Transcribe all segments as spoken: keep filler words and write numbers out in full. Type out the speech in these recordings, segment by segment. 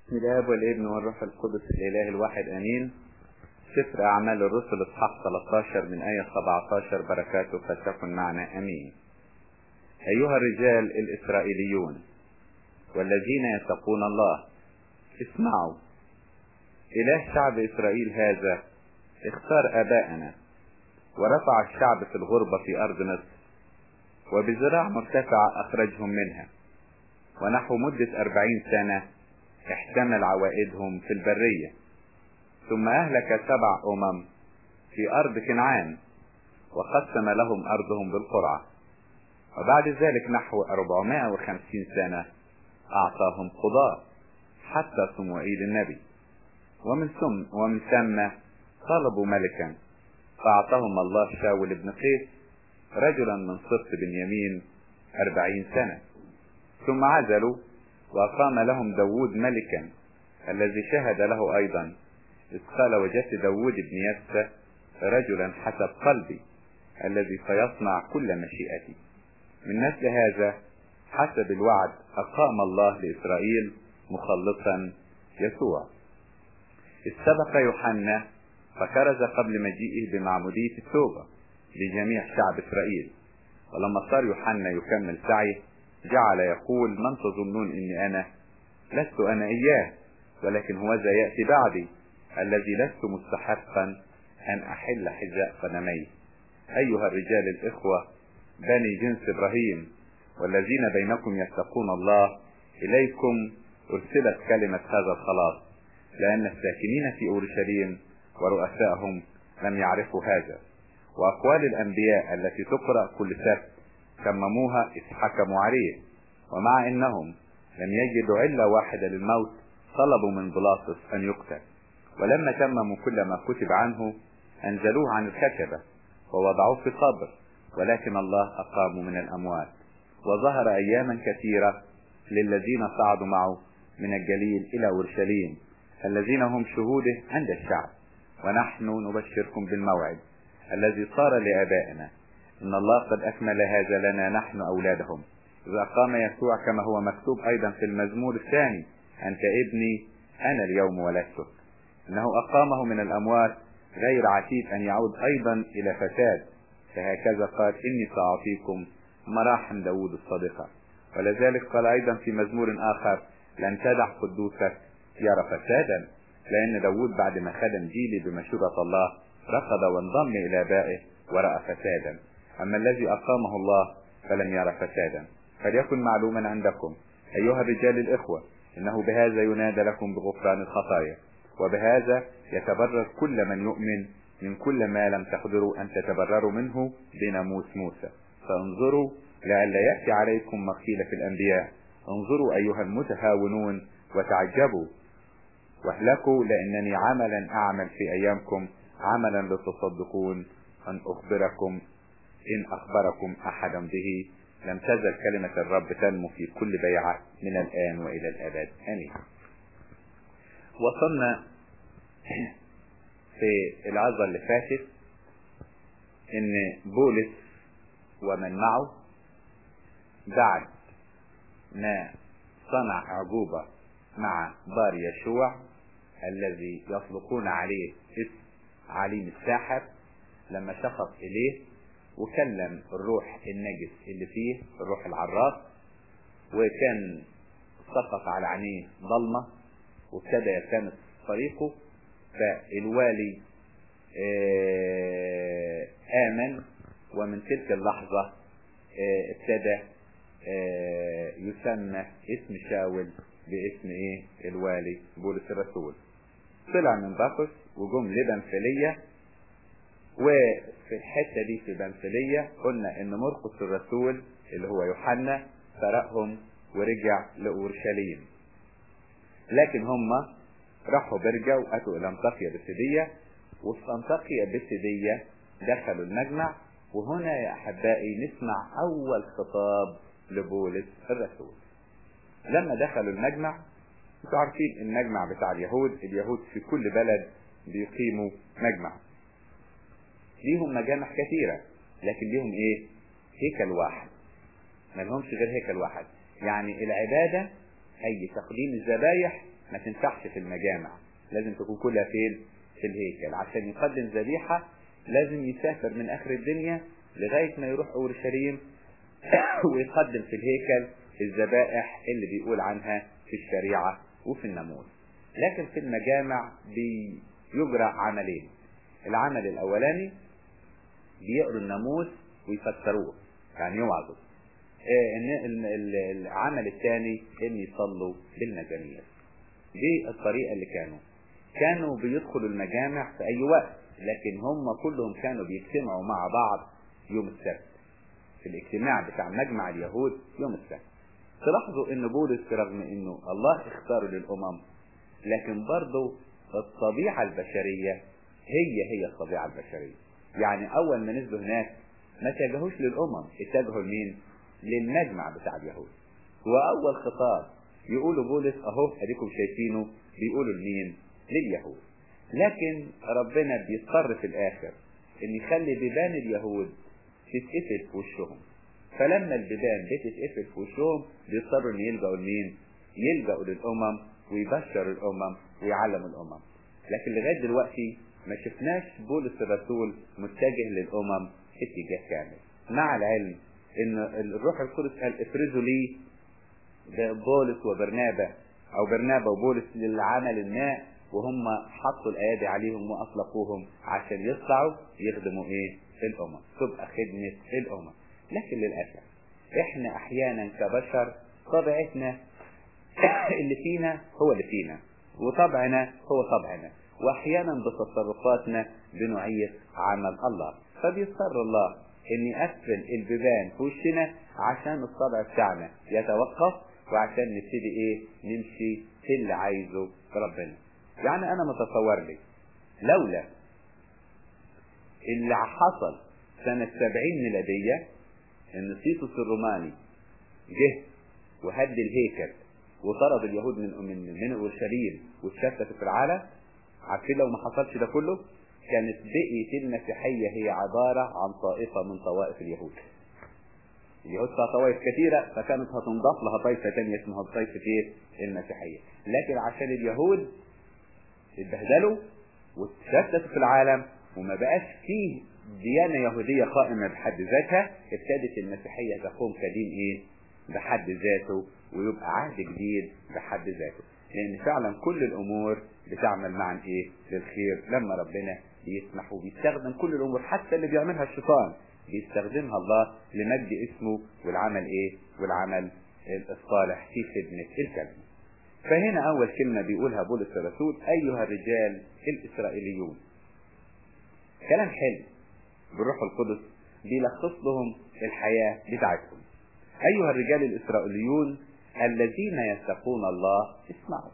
بسم الآب والابن والروح القدس الإله الواحد آمين. سفر أعمال الرسل إصحاح ثلاثة عشر من آية سبعة عشر، بركاته فتكن معنا آمين. أيها الرجال الإسرائيليون والذين يتقون الله، اسمعوا. إله شعب إسرائيل هذا اختار آباءنا ورفع الشعب في الغربة في أرض مصر، وبذراع مرتفعة أخرجهم منها، ونحو مدة أربعين سنة احتمل عوائدهم في البرية. ثم أهلك سبع أمم في أرض كنعان، وقسم لهم أرضهم بالقرعة. وبعد ذلك نحو أربعمائة وخمسين سنة أعطاهم قضاء حتى صموئيل النبي، ومن ثم ومن ثم طلبوا ملكا، فأعطاهم الله شاول بن قيس رجلا من سبط بنيامين أربعين سنة. ثم عزلوا وأقام لهم داود ملكا، الذي شهد له أيضا إذ قال: وجدت داود بن يسى رجلا حسب قلبي، الذي سيصنع كل مشيئتي. من نسل هذا حسب الوعد أقام الله لإسرائيل مخلصا يسوع. إذ سبق يوحنا فكرز قبل مجيئه بمعمودية التوبة لجميع شعب إسرائيل. ولما صار يوحنا يكمل سعيه جعل يقول: من تظنون إني أنا؟ لست أنا إياه، ولكن هو ذا يأتي بعدي، الذي لست مستحقا أن أحل حذاء قدميه. أيها الرجال الإخوة بني جنس إبراهيم والذين بينكم يتقون الله، إليكم أرسلت كلمة هذا الخلاص، لأن الساكنين في أورشليم ورؤسائهم لم يعرفوا هذا. وأقوال الأنبياء التي تقرأ كل سبت كمموها إذ حكموا عليه، ومع إنهم لم يجدوا علة واحدة للموت طلبوا من بيلاطس أن يقتل. ولما تمموا كل ما كتب عنه أنزلوه عن الخشبة ووضعوه في قبر، ولكن الله أقامه من الأموات. وظهر أياما كثيرة للذين صعدوا معه من الجليل إلى أورشليم، الذين هم شهوده عند الشعب. ونحن نبشركم بالموعد الذي صار لآبائنا، إن الله قد أكمل هذا لنا نحن أولادهم، إذا أقام يسوع كما هو مكتوب أيضا في المزمور الثاني: أنت ابني أنا اليوم ولدتك. إنه أقامه من الأموات غير عتيد أن يعود أيضا إلى فساد، فهكذا قال: إني سأعطيكم مراحم داود الصديقة. ولذلك قال أيضا في مزمور آخر: لن تدع قدوسك يرى فسادا، لأن داود بعد ما خدم جيلي بمشورة الله رفض وانضم إلى آبائه ورأى فسادا، أما الذي أقامه الله فلم يرى فسادا. فليكن معلوما عندكم أيها الرجال الإخوة إنه بهذا ينادى لكم بغفران الخطايا، وبهذا يتبرر كل من يؤمن من كل ما لم تقدروا أن تتبرروا منه بناموس موسى. فانظروا لئلا يأتي عليكم ما قيل في الأنبياء: انظروا أيها المتهاونون وتعجبوا واهلكوا، لأنني عملا أعمل في أيامكم عملا لتصدقون أن أخبركم إن أخبركم أحدا به. لم تزل كلمة الرب تنمو في كل بيعة من الآن وإلى الأبد آمين. وصلنا في العظة اللي فاتت إن بولس ومن معه بعد ما صنع عجوبة مع بار يشوع الذي يطلقون عليه اسم عليم الساحر، لما شخص إليه وكلم الروح النجس اللي فيه الروح العراف، وكان سقط على عينيه ضلمة وابتدى يلتمس طريقه، فالوالي آمن، ومن تلك اللحظة ابتدى يسمى اسم شاول باسم ايه الوالي بولس الرسول. طلع من باكوس وجم لبنفلية، وفي الحتة دي في بنفلية قلنا ان مرقس الرسول اللي هو يوحنا سرقهم ورجع لأورشليم، لكن هم راحوا برجة واتوا الى انطاكيا بسيدية، وفي انطاكيا بسيدية دخلوا المجمع. وهنا يا احبائي نسمع اول خطاب لبولس الرسول. لما دخلوا المجمع، انتوا عارفين المجمع بتاع اليهود، اليهود في كل بلد بيقيموا مجمع، ليهم مجامع كثيرة لكن ليهم ايه؟ هيكل واحد، ما لهمش غير هيكل واحد. يعني العبادة اي تقديم الذبايح ما تنفعش في المجامع، لازم تكون كلها فين؟ في الهيكل. عشان يقدم ذبيحة لازم يسافر من اخر الدنيا لغاية ما يروح اورشليم ويقدم في الهيكل الذبائح اللي بيقول عنها في الشريعة وفي الناموس. لكن في المجامع بيجرى عملين. العمل الاولاني بيقروا الناموس ويفسروه، يعني يوعظوا. العمل الثاني ان يصلوا بالمزامير. دي الطريقة اللي كانوا كانوا بيدخلوا المجامع في اي وقت، لكن هم كلهم كانوا بيجتمعوا مع بعض يوم السبت في الاجتماع بتاع مجمع اليهود يوم السبت. تلاحظوا ان بولس رغم انه الله اختاره للامم، لكن برضه الطبيعة البشرية هي هي الطبيعة البشرية. يعني اول ما نزلوا هناك ما اتجهوش للامم، اتجهوا لمين؟ للمجمع بتاع اليهود. واول خطاب يقولوا بولس اهو اديكم شايفينه، بيقولوا لمين؟ لليهود. لكن ربنا بيضطر في الاخر ان يخلي بيبان اليهود تتقفل في وشهم. فلما البيبان بتتقفل في وشهم بيضطروا ان يلجأوا لمين؟ يلجأوا للامم ويبشر الامم ويعلم الامم. لكن لغايه دلوقتي ما شفناش بولس الرسول متجه للامم اتجاه كامل، مع العلم ان الروح القدس قال افرزوا لي بولس وبرنابا، او برنابا وبولس للعمل الماء، وهم حطوا الايادي عليهم واطلقوهم عشان يطلعوا يخدموا ايه؟ الامم، تبقى خدمة الامم. لكن للاسف احنا احيانا كبشر طبيعتنا اللي فينا هو اللي فينا، وطبعنا هو طبعنا، واحيانا بتصرفاتنا بنعيق عمل الله. فبيضطر الله ان يقفل البيبان في وشنا عشان الطبع بتاعنا يتوقف، وعشان نبتدي ايه؟ نمشي في اللي عايزه ربنا. يعني انا متصور لي لولا اللي حصل سنة سبعين ميلادية ان تيتوس الروماني جه وهد الهيكل وطرد اليهود من من من اورشليم واتشتت في العالم، عارفين لو ما حصلش ده كله كانت بقية المسيحية هي عبارة عن طائفة من طوائف اليهود. اليهود فيها طوائف كثيرة، فكانت هتنضاف لها طائفة ثانية اسمها طائفة ايه؟ المسيحية. لكن عشان اليهود اتبهدلوا واتشتتوا في العالم وما بقاش فيه ديانة يهودية قائمة بحد ذاتها، ابتدت المسيحية تقوم كدين ايه؟ بحد ذاته، ويبقى عهد جديد بحد ذاته. لان فعلا كل الامور بتعمل معا ايه؟ للخير لما ربنا بيسمح وبيستخدم كل الامور، حتى اللي بيعملها الشيطان بيستخدمها الله لمجد اسمه والعمل ايه؟ والعمل الصالح في خدمة الكلمة. فهنا اول كلمة بيقولها بولس الرسول ايها الرجال الاسرائيليون. كلام حلو بالروح القدس بيلخص لهم الحياة بتاعتهم. ايها الرجال الاسرائيليون الذين يتقون الله اسمعوا.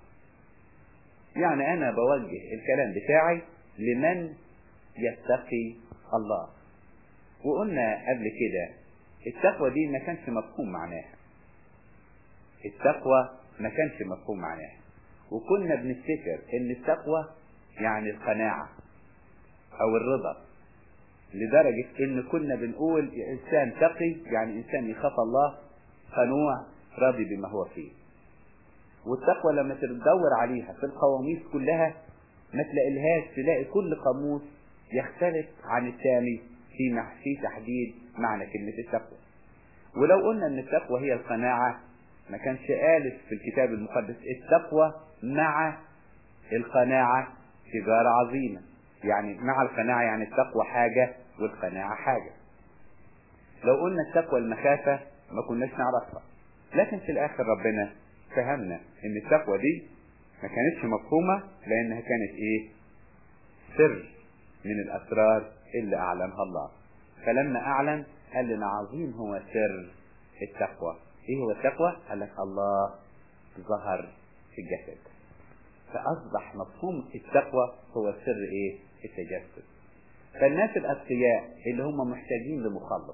يعني انا بوجه الكلام بتاعي لمن يتقي الله. وقلنا قبل كده التقوى دي ما كانش مفهوم معناها، التقوى ما كانش مفهوم معناها، وكنا بنفتكر ان التقوى يعني القناعة او الرضا، لدرجة ان كنا بنقول انسان تقي يعني انسان يخاف الله قنوع راضي بما هو فيه. والتقوى لما تدور عليها في القواميس كلها ما تلاقيلهاش، تلاقي كل قاموس يختلف عن الثاني في في تحديد معنى كلمة التقوى. ولو قلنا ان التقوى هي القناعة ما كانش قالت في الكتاب المقدس التقوى مع القناعة تجارة عظيمة، يعني مع القناعة يعني التقوى حاجة والقناعة حاجة. لو قلنا التقوى المخافة ما كناش نعرفها، لكن في الاخر ربنا فهمنا ان التقوى دي ما كانتش مفهومة لانها كانت ايه؟ سر من الاسرار اللي اعلنها الله. فلما اعلن قال لنا عظيم هو سر التقوى. ايه هو التقوى؟ قال لك الله ظهر في الجسد، فاصبح مفهوم التقوى هو سر ايه؟ التجسد. فالناس الاتقياء اللي هم محتاجين لمخلص،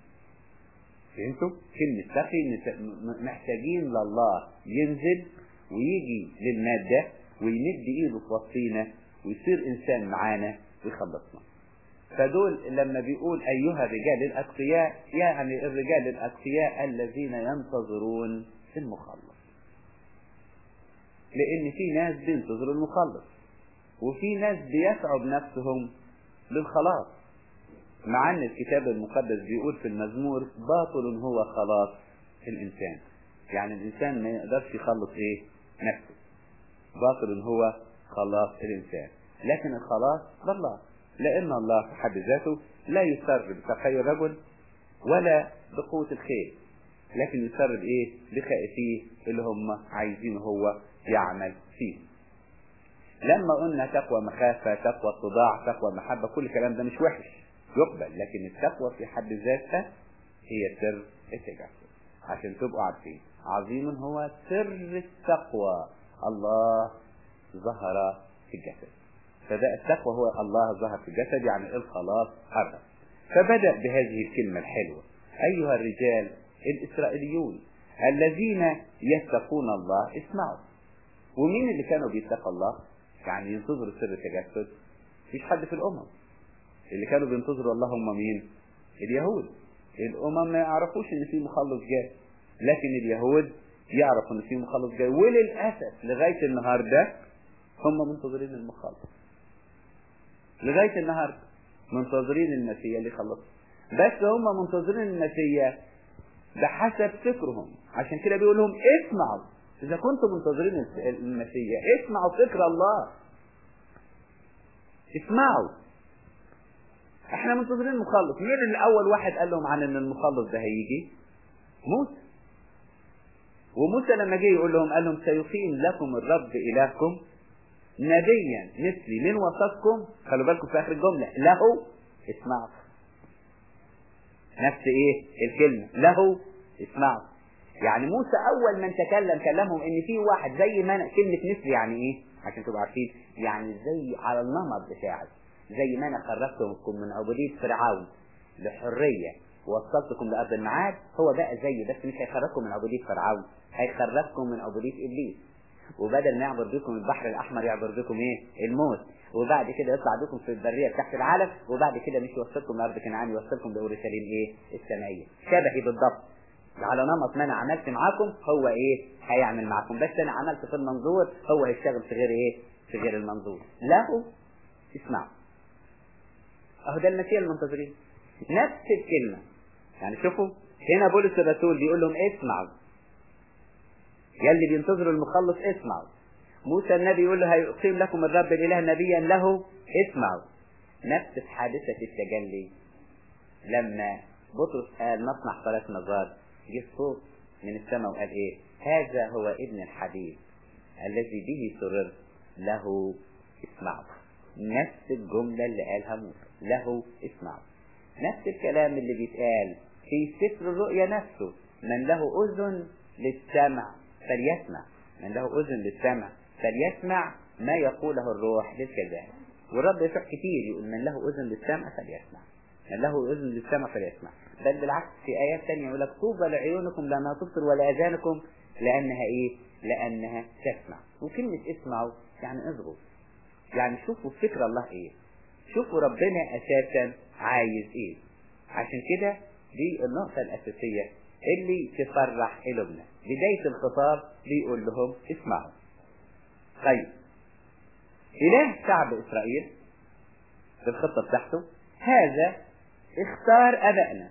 فهمتوا؟ كلمة تقي محتاجين لله ينزل ويجي للمادة ويمد ايده في وسطينا ويصير انسان معانا ويخلصنا. فدول لما بيقول ايها الرجال الاتقياء يعني الرجال الاتقياء الذين ينتظرون المخلص. لان في ناس بينتظروا المخلص، وفي ناس بيسعوا بنفسهم للخلاص، مع ان الكتاب المقدس بيقول في المزمور باطل هو خلاص الانسان. يعني الانسان ما يقدرش يخلص ايه نفسه، باطل هو خلاص الانسان، لكن الخلاص بالله، لان الله في حد ذاته لا يسر بتخيل الرجل ولا بقوة الخيل، لكن يسر بايه بخائفيه اللي هم عايزينه هو يعمل فيه. لما قلنا تقوى مخافة، تقوى اتضاع، تقوى محبة، كل الكلام ده مش وحش يقبل، لكن التقوى في حد ذاتها هي سر التجسد. عشان تبقوا عارفين عظيم هو سر التقوى، الله ظهر في الجسد. فده التقوى هو الله ظهر في الجسد، يعني الخلاص قرب. فبدأ بهذه الكلمة الحلوة: أيها الرجال الإسرائيليون الذين يتقون الله اسمعوا. ومين اللي كانوا بيتقوا الله؟ يعني ينتظروا سر التجسد؟ مفيش حد في الأمم. اللي كانوا بينتظروا الله هم مين؟ اليهود. الأمم ما يعرفوش إن في مخلص جاي، لكن اليهود يعرفوا إن في مخلص جاي، وللأسف لغاية النهاردة هم منتظرين المخلص. لغاية النهاردة منتظرين المسيح اللي خلص، بس هم منتظرين المسيح بحسب فكرهم. عشان كده بيقول لهم اسمعوا، إذا كنتم منتظرين المسيح اسمعوا فكر الله، اسمعوا. احنا منتظرين المخلص. مين اللي اول واحد قال لهم عن ان المخلص ده هيجي؟ موسى. وموسى لما جه يقول لهم قال لهم سيقيم لكم الرب الهكم نبيا مثلي من وسطكم. خلوا بالكم في اخر الجمله له اسمعوا. نفس ايه الكلمه له اسمعوا. يعني موسى اول من تكلم كلمهم ان في واحد زي ما أنا. كلمه مثلي يعني ايه عشان تبقوا عارفين؟ يعني زي على النمط بتاعي، زي ما انا خرجتكم من عبودية فرعون لحرية ووصلتكم لأرض الميعاد، هو بقى زي، بس مش هيخرجكم من عبودية فرعون، هيخرجكم من عبودية إبليس. وبدل ما يعبر بكم البحر الأحمر يعبر بكم إيه؟ الموت. وبعد كده يطلع بكم في البرية تحت العالم، وبعد كده مش يوصلكم لأرض كنعان، يوصلكم لأورشليم إيه؟ السمائية. شبهي بالضبط، على نمط ما أنا عملت معاكم هو إيه؟ هيعمل معاكم، بس أنا عملت في المنظور هو هيشتغل في غير إيه؟ في غير المنظور. له اسمعوا. اهو ده المسيح المنتظرين. نفس الكلمة. يعني شوفوا هنا بولس الرسول بيقول لهم اسمعوا، يلي بينتظروا المخلص اسمعوا. موسى النبي يقول له هيقيم لكم الرب الاله نبيا له اسمعوا. نفس في حادثة التجلي لما بطرس قال نصنع ثلاث نظار، جه صوت من السماء وقال ايه؟ هذا هو ابن الحبيب الذي به سررت له اسمعوا. نفس الجملة اللي قالها موسى له اسمعوا. نفس الكلام اللي بيتقال في سفر الرؤيا نفسه: من له أذن للسمع فليسمع. من له أذن للسمع فليسمع ما يقوله الروح للكذاب. والرب يسوع كتير يقول من له أذن للسمع فليسمع، من له أذن للسمع فليسمع. بل بالعكس في آيات تانية يقول لك طوبى لعيونكم لأنها تبصر ولا آذانكم لأنها إيه؟ لأنها تسمع. وكلمة اسمعوا يعني اصغوا. يعني شوفوا فكر الله ايه، شوفوا ربنا اساسا عايز ايه. عشان كده دي النقطة الاساسية اللي تفرح قلوبنا. بداية الخطاب بيقول لهم اسمعوا. طيب اله شعب اسرائيل في الخطة بتاعته هذا اختار ابائنا.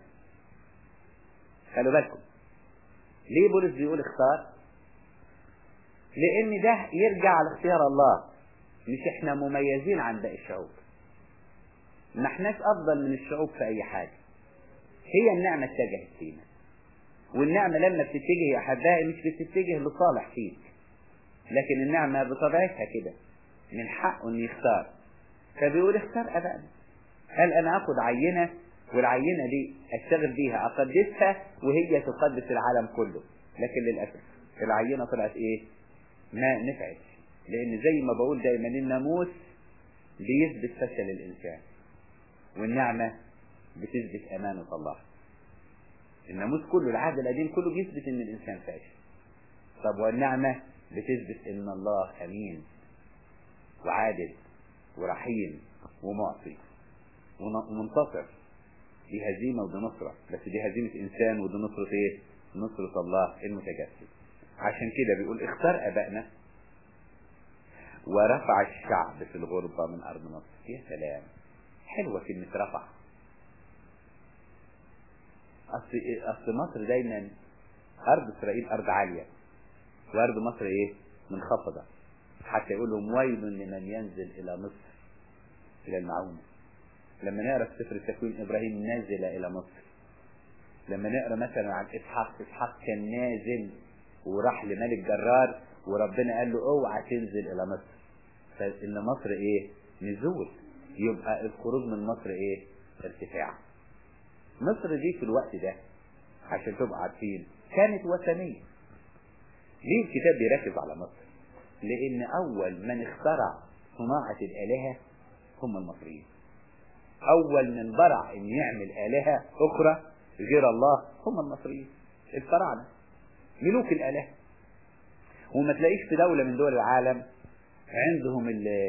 خلوا بالكم ليه بولس بيقول اختار؟ لان ده يرجع على اختيار الله، مش احنا مميزين عن باقي الشعوب، ما احناش افضل من الشعوب في اي حاجة. هي النعمة اتجهت فينا، والنعمة لما بتتجه يا احبائي مش بتتجه لصالح فيك، لكن النعمة بطبيعتها كده من حقه ان يختار. فبيقول اختار ابائنا. قال انا اخد عينة، والعينة دي اشتغل بيها اقدسها وهي تقدس العالم كله. لكن للأسف العينة طلعت ايه؟ ما نفعتش. لان زي ما بقول دايما الناموس بيثبت فشل الانسان، والنعمة بتثبت امانة الله. الناموس كله العهد القديم كله بيثبت ان الانسان فاشل، طب والنعمة بتثبت ان الله امين وعادل ورحيم ومعطي ومنتصر. دي هزيمة ودي نصرة، بس دي هزيمة انسان ودي نصرة ايه؟ نصرة الله المتجسد. عشان كده بيقول اختار ابائنا ورفع الشعب في الغربة من أرض مصر. يا سلام، حلوة كلمة رفع. أصل, أصل مصر دايما أرض إسرائيل أرض عالية، وأرض مصر إيه؟ منخفضة، حتى يقول لهم ويل لمن ينزل إلى مصر إلى المعونة. لما نقرأ في سفر التكوين إبراهيم نازل إلى مصر. لما نقرأ مثلا عن إسحاق، إسحاق كان نازل وراح لملك جرار وربنا قال له اوعى تنزل إلى مصر. فإن مصر إيه؟ نزول. يبقى الخروج من مصر إيه؟ ارتفاع. مصر دي في الوقت ده عشان تبقى عارفين كانت وثنية. ليه الكتاب بيركز على مصر؟ لأن أول من اخترع صناعة الآلهة هم المصريين. أول من برع إن يعمل آلهة أخرى غير الله هم المصريين الفراعنة، ملوك الآلهة. وما تلاقيش في دولة من دول العالم عندهم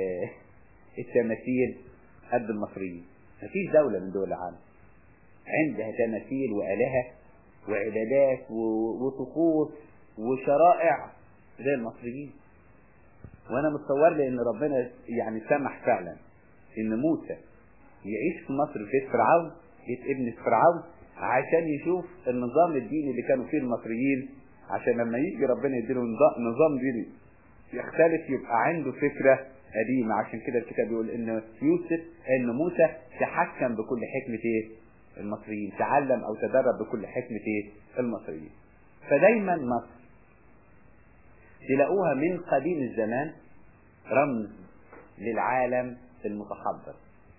التماثيل قد المصريين. مفيش دولة من دول العالم عندها تماثيل وآلهة وعبادات وطقوس وشرائع زي المصريين. وانا متصور لي ان ربنا يعني سمح فعلا ان موسى يعيش في مصر في فرعون، بيت ابن فرعون، عشان يشوف النظام الديني اللي كانوا فيه المصريين، عشان لما يجي ربنا يديله نظام ديني يختلف يبقى عنده فكرة قديمة. عشان كده الكتاب بيقول ان يوسف ان موسى تحكم بكل حكمة ايه؟ المصريين، تعلم او تدرب بكل حكمة ايه؟ المصريين. فدايما مصر تلاقوها من قديم الزمان رمز للعالم المتحضر.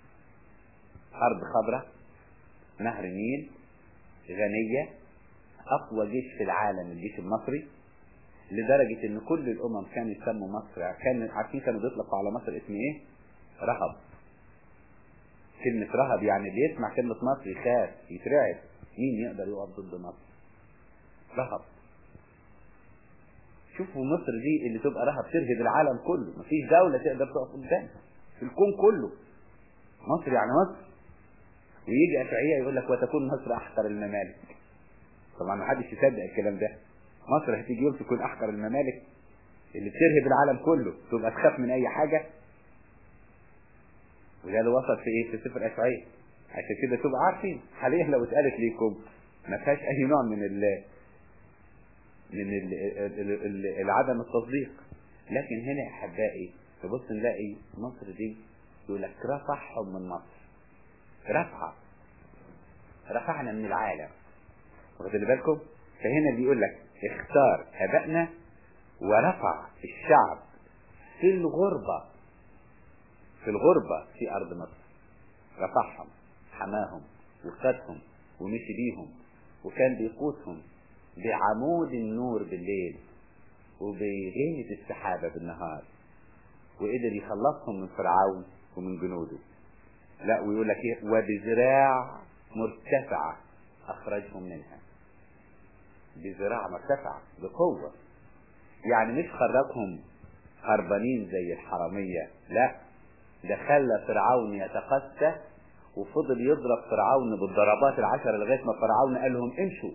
أرض خضراء، نهر النيل، غنية، أقوى جيش في العالم الجيش المصري، لدرجة إن كل الأمم كانوا يسموا مصر، كانوا عارفين كانوا بيطلقوا على مصر اسم إيه؟ رهب. كلمة رهب يعني اللي يسمع كلمة مصر يخاف يترعب، مين يقدر يقف ضد مصر؟ رهب. شوفوا مصر دي اللي تبقى رهب ترهب العالم كله، مفيش دولة تقدر تقف قدامها في الكون كله. مصر يعني مصر. ويجي أشعياء يقول لك وتكون مصر أحقر الممالك. طبعا ما حدش يصدق الكلام ده. مصر هتيجي يوم تكون أحقر الممالك اللي بترهب العالم كله، تبقى تخاف من أي حاجة. وده اللي وصل في إيه؟ في سفر أشعياء. عشان كده تبقى عارفين حاليا لو اتقالت ليكم ما فيهاش أي نوع من ال من العدم التصديق. لكن هنا يا أحبائي تبص نلاقي مصر دي يقول لك رفعهم من مصر. رفع رفعنا من العالم، واخد بالكم؟ فهنا بيقول لك اختار ابائنا ورفع الشعب في الغربة في الغربة في ارض مصر. رفعهم، حماهم وخدهم ومشي بيهم، وكان بيقوتهم بعمود النور بالليل وبغيمة السحابة بالنهار، وقدر يخلصهم من فرعون ومن جنوده. لا ويقول لك ايه؟ وبذراع مرتفعة اخرجهم منها. بذراع مرتفعة بقوة، يعني مش خرجهم هربانين زي الحرامية، لا ده خلى فرعون يتقسى وفضل يضرب فرعون بالضربات العشر لغاية ما فرعون قال لهم امشوا،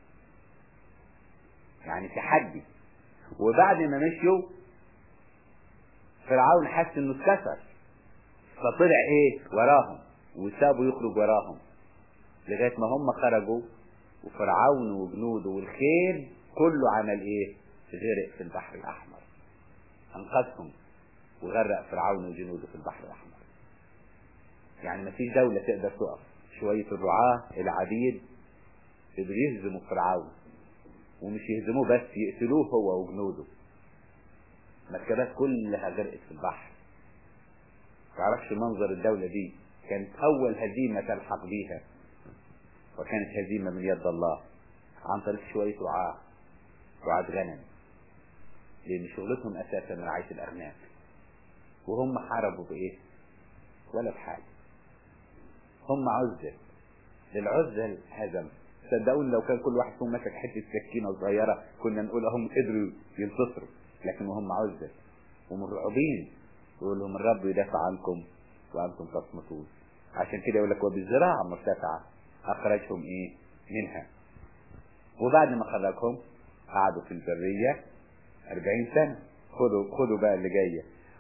يعني تحدي. وبعد ما مشيوا فرعون حس انه اتكسر، فطلع ايه وراهم وسابوا يخرج وراهم لغاية ما هم خرجوا، وفرعون وجنوده والخيل كله عمل ايه؟ غرق في البحر الاحمر. انقذهم وغرق فرعون وجنوده في البحر الاحمر. يعني ما فيش دولة تقدر تقف. شوية الرعاة العبيد قدروا يهزموا فرعون، ومش يهزموه بس يقتلوه هو وجنوده. مركبات كلها غرقت في البحر. تعرفش منظر الدولة دي كانت اول هزيمة تلحق بيها، وكانت هزيمة من يد الله عن طريق شوية رعاة رعاة غنم، لان شغلتهم اساسا رعاية الاغنام. وهم حاربوا بايه؟ ولا بحاجة. هم عزل، للعزل هزم. صدقوني لو كان كل واحد فيهم مسك حتة سكينة صغيرة كنا نقول هم قدروا ينتصروا، لكن هم عزل ومرعوبين. يقول لهم الرب يدافع عنكم وانتم تصمتون. عشان كده يقول لك وبالزراعة مرتفعة اخرجهم ايه منها. وبعد ما خرجهم قعدوا في البرية أربعين سنة. خدوا خدوا بقى اللي جاية.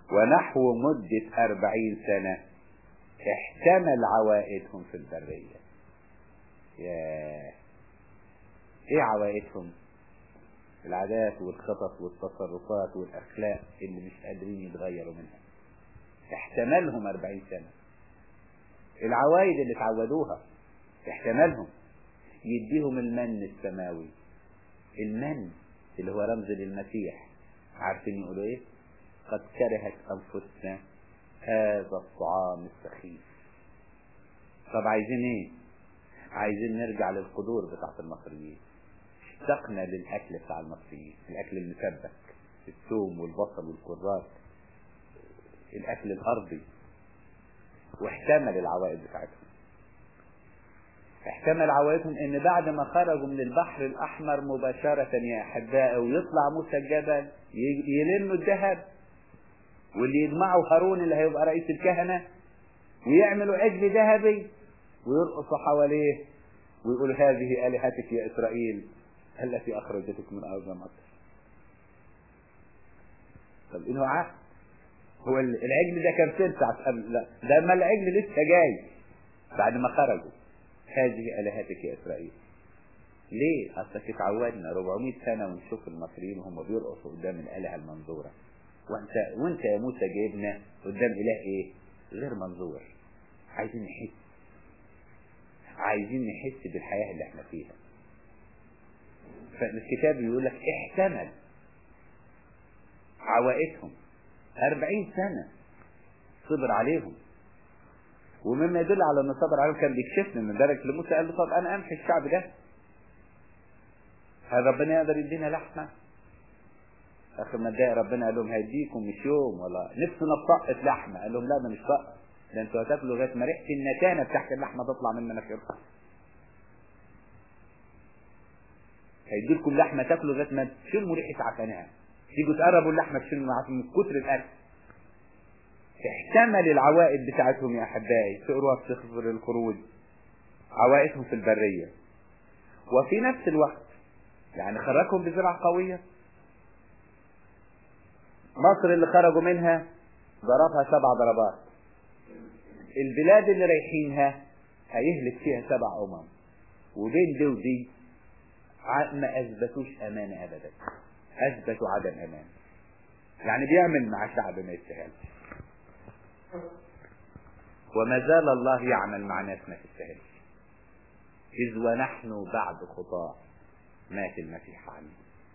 ونحو مدة أربعين سنة احتمل عوائدهم في البرية. ياه، ايه عوائدهم؟ العادات والخطط والتصرفات والأخلاق اللي مش قادرين يتغيروا منها. احتملهم أربعين سنة. العوائد اللي تعودوها احتملهم. يديهم المن السماوي، المن اللي هو رمز للمسيح. عارفين يقولوا ايه؟ قد كرهت أنفسنا هذا الطعام السخيف. طب عايزين ايه؟ عايزين نرجع للقدور بتاعت المصريين. اشتقنا للأكل بتاع المصريين، الأكل المسبك، الثوم والبصل والكرات، الأكل الأرضي. واحتمل العوائد بتاعتهم. احتمل عوائدهم ان بعد ما خرجوا من البحر الأحمر مباشرة يا أحبائي، ويطلع موسى الجبل يلموا الذهب، واللي يجمعوا هارون اللي هيبقى رئيس الكهنة، ويعملوا عجل ذهبي ويرقصوا حواليه ويقولوا هذه آلهتك يا إسرائيل التي أخرجتك من أرض مصر. طب إنه عارف هو العجل ده كان فين ساعة قبل؟ لا، ده ما العجل لسه جاي بعد ما خرجوا. هذه آلهتك يا إسرائيل. ليه؟ أصلك اتعودنا أربعمائة سنة ونشوف المصريين وهم بيرقصوا قدام الآلهة المنظورة، وانت وانت يا موسى جايبنا قدام إله ايه؟ غير منظور. عايزين نحس، عايزين نحس بالحياة اللي احنا فيها. فالكتاب بيقول لك احتمل عوائدهم أربعين سنة، صبر عليهم. ومما يدل على ان صبر عليهم كان بيكشفنا من درجة لموسى قال له طب انا امحي الشعب ده، هل ربنا يقدر يدينا لحمة؟ اخر ما اتضايق ربنا قال لهم هيديكم مش يوم ولا نفسنا بطاقة لحمة. قال لهم لا، ده مش طاقة، ده انتوا هتاكلوا لغاية ما ريحة النتانة بتاعت اللحمة تطلع من مناخيركم. هيديلكم لحمة تاكلوا لغاية ما تشموا ريحة عفنها، تيجوا تقربوا اللحمة تشموا عفن من كتر الاكل. احتمل العوائد بتاعتهم يا احبائي، تقروها في سفر الخروج، عوائدهم في البرية. وفي نفس الوقت يعني خرجهم بزرعة قوية. مصر اللي خرجوا منها ضربها سبع ضربات. البلاد اللي رايحينها هيهلك فيها سبع أمم، وبين دي ودي ما أثبتوش أمانة أبدا، أثبتوا عدم أمان. يعني بيعمل مع شعب ما يستاهلش، وما زال الله يعمل مع ناس ما تستاهلش. إذ ونحن بعد خطاة مات المسيح عنه،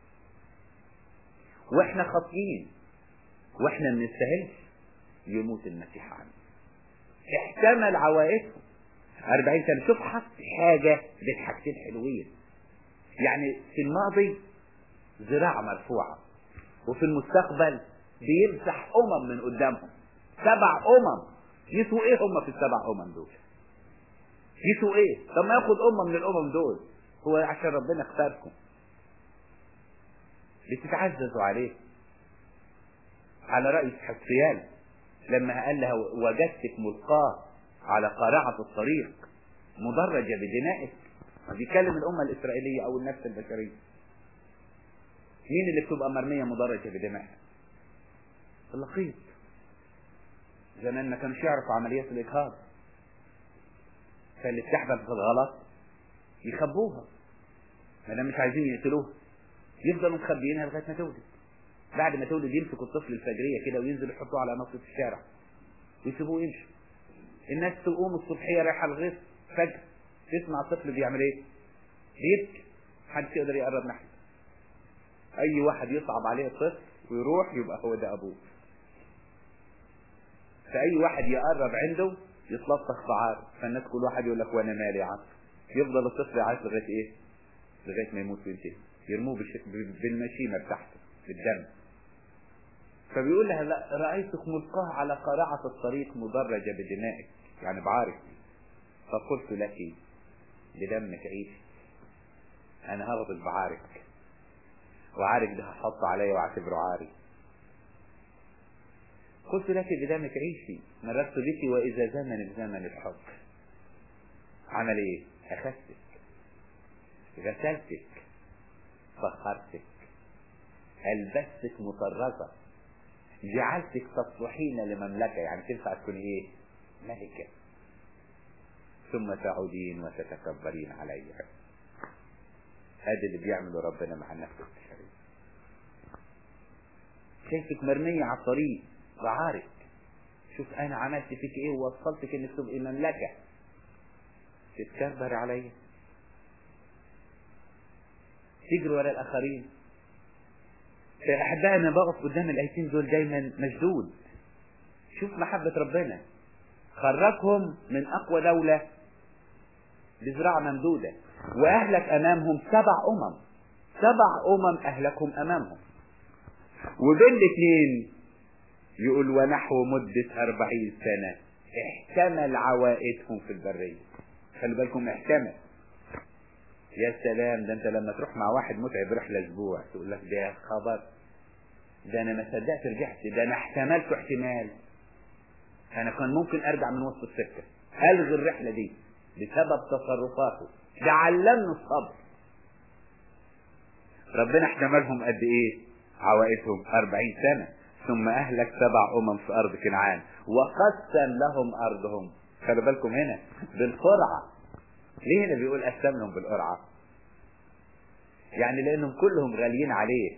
واحنا خاطئين واحنا ما نستاهلش يموت المسيح عنه. احتمل عوائدهم أربعين سنة. شوف، حط حاجة بالحاجتين حلوين. يعني في الماضي ذراع مرفوعة، وفي المستقبل بيمسح أمم من قدامهم. سبع أمم يسوا ايه هم في السبع أمم دول؟ يسوا ايه؟ طب ما ياخد أمة من الأمم دول، هو عشان ربنا اختاركم بتتعززوا عليه. على رأي حسيان لما قال لها وجدتك ملقاة على قارعة الطريق مدرجة بدمائك، بيكلم الأمة الإسرائيلية أو النفس البشرية. مين اللي بتبقى مرمية مدرجة بدمائها؟ اللقيط. زمان ما كانش يعرفوا عمليات الإجهاض، فاللي بتحدث في الغلط يخبوها، ما دام مش عايزين يقتلوها يفضلوا مخبيينها لغاية ما تولد. بعد ما تولد يمسكوا الطفل الفجرية كده وينزلوا يحطوه على نص الشارع ويسيبوه يمشي. الناس تقوم الصبحية رايحة الغيط فجر تسمع الطفل بيعمل ايه؟ بيبكي، محدش يقدر يقرب ناحيته. اي واحد يصعب عليه الطفل ويروح يبقى هو ده ابوه. فاي واحد يقرب عنده يتلطخ بعار، فالناس كل واحد يقول لك وانا مالي يا عم. يفضل الطفل عايش لغايه ايه؟ لغايه ما يموت وينتهي، يرموه بالمشيمه بتاعته بالدم. فبيقول لها لا، رايتك ملقاه على قارعه الطريق مدرجه بدمائك، يعني بعارك. فقلت لك بدمك عيش، انا هاخدك بعارك، وعارك ده هحطه عليا واعتبره عاري. قلت لك بدمك عيشي، مررت بك واذا زمن بزمن الحب. عمل ايه؟ اخذتك، غسلتك، فخرتك، البستك مطرزة. جعلتك تصلحين لمملكة، يعني تنفع تكون ايه؟ ملكة. ثم تعودين وتتكبرين عليها. هذا اللي بيعمله ربنا مع النفس البشرية. شايفك مرمية على الطريق بعارك، شوف انا عملت فيك ايه ووصلتك انك تبقي مملكة، تتكبر عليا، تجري وراء الاخرين. فاحبائي انا بقف قدام الايتين دول دايما مشدود. شوف محبة ربنا، خرجهم من اقوى دولة بذراع ممدودة، واهلك امامهم سبع امم، سبع امم اهلكهم امامهم. وبين الاثنين يقول ونحو مدة أربعين سنة احتمل عوائدهم في البرية. خلي بالكم احتمل. يا سلام، ده انت لما تروح مع واحد متعب رحلة اسبوع تقول لك ده خبر، ده انا ما صدقت رجعت، ده انا احتملت احتمال، انا كان ممكن ارجع من وسط السكة الغي الرحلة دي بسبب تصرفاته. ده علمنا الصبر. ربنا احتملهم قد ايه؟ عوائدهم أربعين سنة. ثم أهلك سبع أمم في أرض كنعان وقسم لهم أرضهم. خلوا بالكم هنا بالقرعة. ليه هنا بيقول قسم لهم بالقرعة؟ يعني لأنهم كلهم غاليين عليه.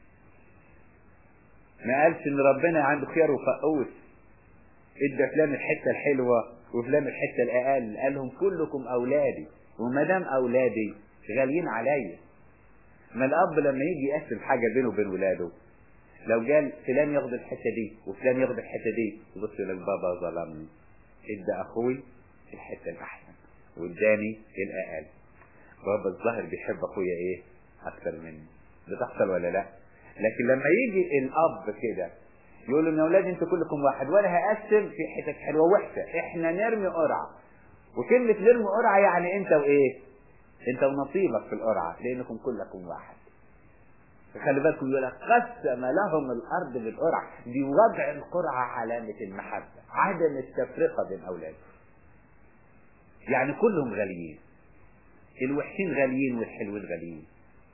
ما قالش إن ربنا عنده خيار وفقوس ادى فلان الحتة الحلوة وفلان الحتة الأقل. قال لهم كلكم أولادي، وما دام أولادي غاليين عليا. ما الأب لما يجي يقسم حاجة بينه وبين ولاده، لو قال فلان ياخد الحته دي وفلان ياخد الحته دي، يبص لك بابا ظلمني، ادى اخوي الحته الاحسن واداني الاقل. بابا الظاهر بيحب اخويا ايه اكتر مني. بتحصل ولا لا؟ لكن لما يجي الاب كده يقول لهم يا اولاد انتوا كلكم واحد وانا هقسم في حتت حلوه وحشه، احنا نرمي قرعه. وكلمه نرمي قرعه يعني انت وايه؟ انت ونصيبك في القرعه، لانكم كلكم واحد. خلي بالكم يقول لك قسم لهم الارض بالقرعه. دي وضع القرعه علامه المحبه، عدم التفرقه بين اولاده. يعني كلهم غاليين، الوحشين غاليين والحلوين غاليين.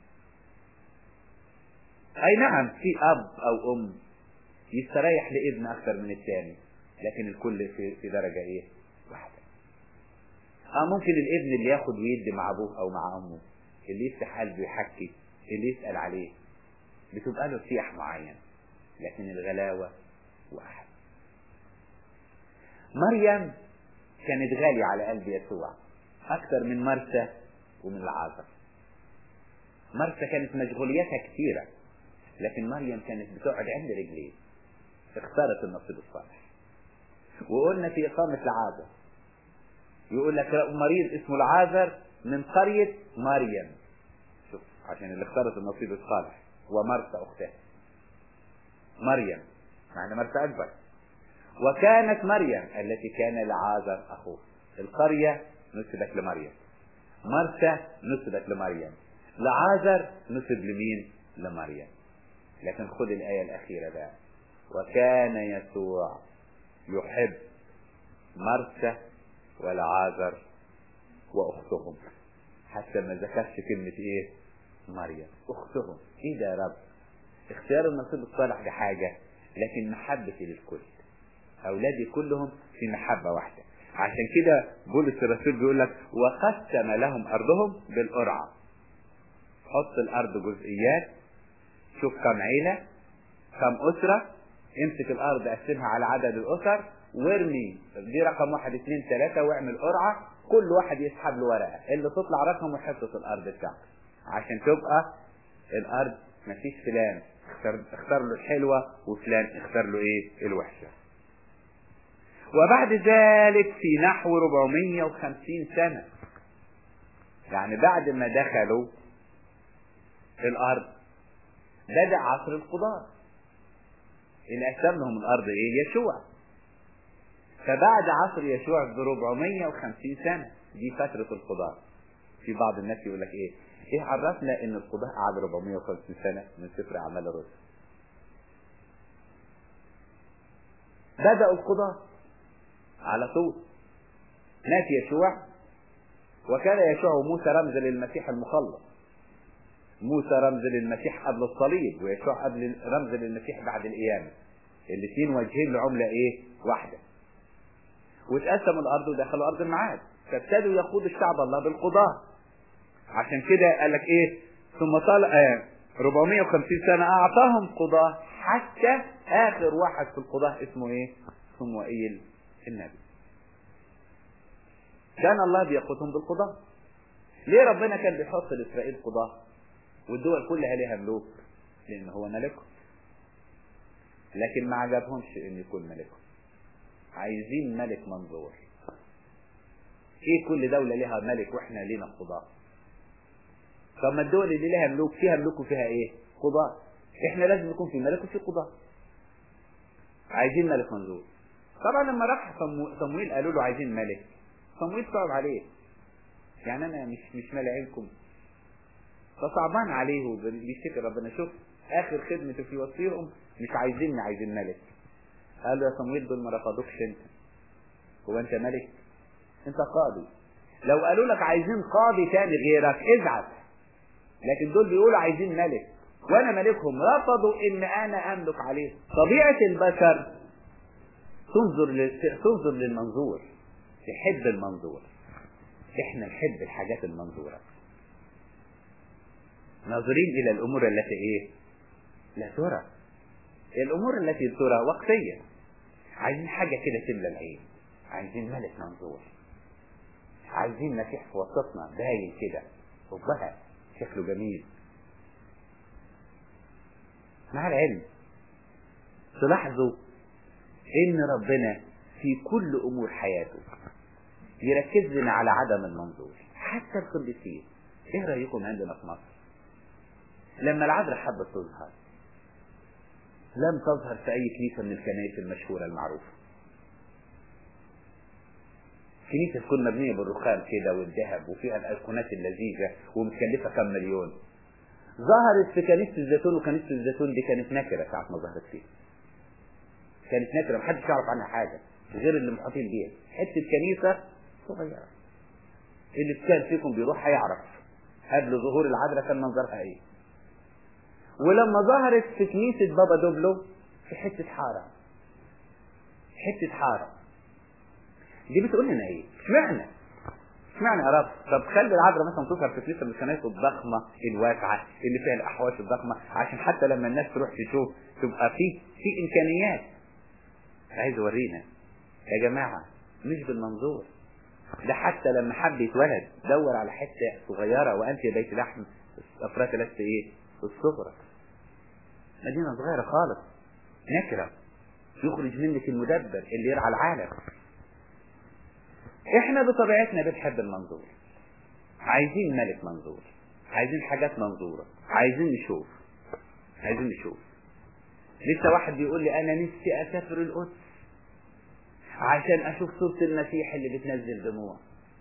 اي نعم في اب او ام يستريح لابن اكثر من الثاني، لكن الكل في في درجه ايه؟ واحده. اه ممكن الابن اللي ياخد ويدي مع ابوه او مع امه، اللي يفتح قلبه يحكي، اللي يسال عليه، بتبقى له ارتياح معين. لكن الغلاوة واحد. مريم كانت غالية على قلب يسوع أكثر من مرثا ومن العازر. مرثا كانت مشغولياتها كثيرة، لكن مريم كانت بتقعد عند رجليه، اختارت النصيب الصالح. وقلنا في إقامة العازر يقول لك مريض اسمه العازر من قرية مريم. شوف، عشان اللي اختارت النصيب الصالح ومرثا أختها مريم، معنى مرثا أكبر. وكانت مريم التي كان العازر أخوه. القرية نسبت لمريم، مرثا نسبت لمريم، العازر نسب لمين؟ لمريم. لكن خذ الآية الأخيرة بقى. وكان يسوع يحب مرثا والعازر وأختهم. حتى ما ذكرش كلمة إيه؟ مريم أختهم. إيه ده يا رب؟ اختيار النصيب الصالح دي حاجة، لكن محبتي للكل، أولادي كلهم في محبة واحدة. عشان كده بولس الرسول بيقول لك وقسم لهم أرضهم بالقرعة. حط الأرض جزئيات، شوف كم عيلة، كم أسرة، امسك الأرض قسمها على عدد الأسر وارمي دي رقم واحد اثنين ثلاثة واعمل قرعة. كل واحد يسحب له ورقة اللي تطلع رقم وحطة الأرض بتاعته، عشان تبقى الأرض مفيش فلان اختار, اختار له الحلوة وفلان اختار له ايه؟ الوحشة. وبعد ذلك في نحو أربعمائة وخمسين سنة، يعني بعد ما دخلوا الأرض بدأ عصر القضاء اللي قسم لهم الأرض ايه؟ يشوع. فبعد عصر يشوع ب أربعمائة وخمسين سنة دي فترة القضاء. في بعض الناس يقول لك ايه؟ ايه عرفنا ان القضاء قعد أربعمائة وخمسين سنة؟ من سفر اعمال الرسل. بدأوا القضاء على طول. مات يشوع، وكان يشوع وموسى رمز للمسيح المخلص. موسى رمز للمسيح قبل الصليب، ويشوع قبل رمز للمسيح بعد القيامة. الاثنين وجهين لعملة ايه واحدة. واتقسموا الارض ودخلوا ارض الميعاد، فابتدوا يقود الشعب الله بالقضاء. عشان كده قال لك ايه ثم طال آه أربعمائة وخمسين سنة اعطاهم قضاة حتى اخر واحد في القضاة اسمه ايه صموئيل النبي. كان الله بيقودهم بالقضاء. ليه ربنا كان بيحط لاسرائيل قضاة والدول كلها ليها ملوك؟ لان هو ملكهم، لكن ما عجبهمش ان يكون ملكهم، عايزين ملك منظور. ايه كل دولة لها ملك واحنا لينا قضاة؟ طب ما الدول اللي لها ملوك فيها ملوك وفيها ايه قضاة، احنا لازم يكون في ملك وفي قضاة. عايزين ملك منظور. طبعا لما راح صموئيل قالوا له عايزين ملك، صموئيل صعب عليه، يعني انا مش مش مالي عينكم، فصعبان عليه وبيشتكي ربنا. شوف اخر خدمته في وصيهم مش عايزيني، عايزين ملك. قال له يا صموئيل دول ما رفضوكش انت، هو انت ملك؟ انت قاضي. لو قالوا لك عايزين قاضي تاني غيرك ازعل، لكن دول بيقولوا عايزين ملك وانا ملكهم، رفضوا ان انا املك عليهم. طبيعة البشر تنظر ل... تنظر للمنظور، تحب المنظور. احنا نحب الحاجات المنظورة، ناظرين الى الامور التي ايه لا ترى. الامور التي ترى وقتية، عايزين حاجة كده تملى العين، عايزين ملك منظور، عايزين مسيح في وسطنا باين كده وبها شكله جميل. مع العلم تلاحظوا ان ربنا في كل امور حياته يركز لنا على عدم المنظور. حتى القديسين، ايه رايكم عندنا في مصر لما العذراء حبت تظهر لم تظهر في اي كنيسة من الكنائس المشهورة المعروفة. كنيسة تكون مبنية بالرخام كده والذهب وفيها الايقونات اللذيذة ومتكلفة كم مليون. ظهرت في كنيسة الزيتون، وكنيسة الزيتون دي كانت نكرة ساعة ما ظهرت فيها، كانت نكرة محدش يعرف عنها حاجة غير اللي محاطين بيها. حتة كنيسة صغيرة، اللي كان فيكم بيروح هيعرف قبل ظهور العذراء كان منظرها ايه. ولما ظهرت في كنيسة بابا دوبلو في حتة حارة، حتة حارة دي بتقول لنا ايه؟ اشمعنى؟ اشمعنى يا رب؟ طب خلي العذراء مثلا تظهر في كنيسة من الكنائس الضخمة الواسعة اللي فيها الاحواش الضخمة، عشان حتى لما الناس تروح تشوف تبقى في في امكانيات. عايز اورينا يا جماعة مش بالمنظور ده. حتى لما حب يتولد دور على حتة صغيرة، وانت يا بيت لحم افرات لست ايه الصغرى، مدينة صغيرة خالص نكرة يخرج منك المدبر اللي يرعى العالم. احنا بطبيعتنا بنحب المنظور، عايزين ملك منظور، عايزين حاجات منظورة، عايزين نشوف عايزين نشوف لسه واحد بيقول لي انا نفسي اسافر القدس عشان اشوف صورة المسيح اللي بتنزل دموع.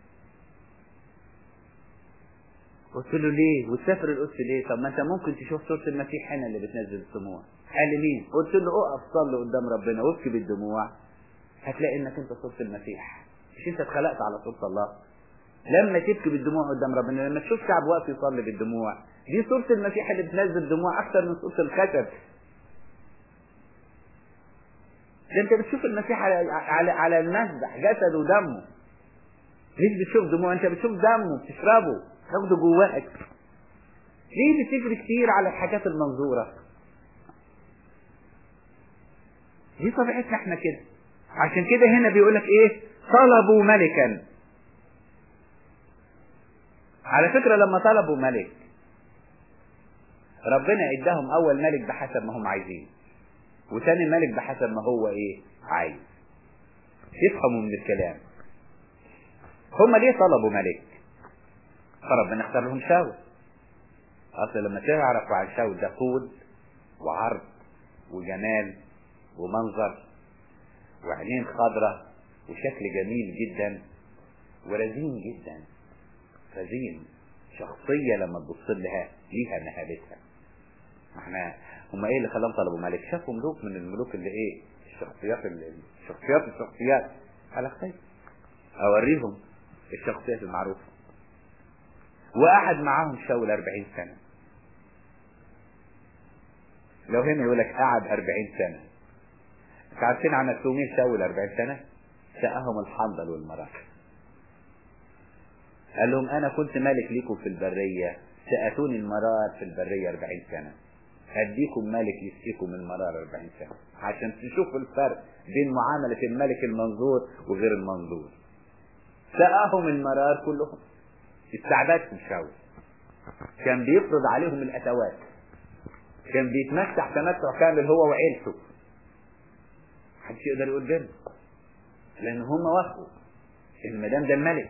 قلت له ليه وتسافر القدس ليه؟ طب ما انت ممكن تشوف صورة المسيح هنا اللي بتنزل الدموع. قال لي مين؟ قلت له اقف صلي قدام ربنا وابكي بالدموع، هتلاقي انك انت صورة المسيح. مش انت اتخلقت على صورة الله؟ لما تبكي بالدموع قدام ربنا، لما تشوف شعب واقف يصلي بالدموع، دي صورة المسيح اللي بتنزل دموع اكثر من صورة الخشب. ده انت بتشوف المسيح على على على المذبح جسد ودمه، مش بتشوف دموع، انت بتشوف دمه بتشربه تاخده جواك. ليه بتجري كتير على الحاجات المنظورة؟ دي طبيعتنا احنا كده. عشان كده هنا بيقولك ايه؟ طلبوا ملكا. على فكرة لما طلبوا ملك ربنا اداهم اول ملك بحسب ما هم عايزين، وتاني ملك بحسب ما هو ايه عايز. يفهموا من الكلام هم ليه طلبوا ملك؟ فربنا اختار لهم شاول. اصل لما تعرف عن شاول ده طول وعرض وجمال ومنظر وعينين خضرة وشكل جميل جدا ورزين جدا، رزين، شخصية لما تبص لها ليها نهالتها. احنا هم ايه اللي خلاهم طلبوا ملك؟ شافوا ملوك من الملوك اللي ايه الشخصيات اللي الشخصيات الشخصيات على خير اوريهم الشخصيات المعروفة. وقعد معاهم شاول أربعين سنة. لو هنا يقولك قعد أربعين سنة، عارفين عمل فيهم ايه شاول أربعين سنة؟ سقاهم الحنظل والمرار. قال لهم انا كنت ملك ليكم في البرية، سقتوني المرار في البرية أربعين سنة، هديكم ملك يسقيكم المرار أربعين سنة، عشان تشوفوا الفرق بين معاملة الملك المنظور وغير المنظور. سقاهم المرار كلهم. استعبادهم شاول، كان بيفرض عليهم الاتوات، كان بيتمتع تمتع كامل هو وعيلته، محدش يقدر يقول جد، لان هم وافقوا ان مدام ده الملك.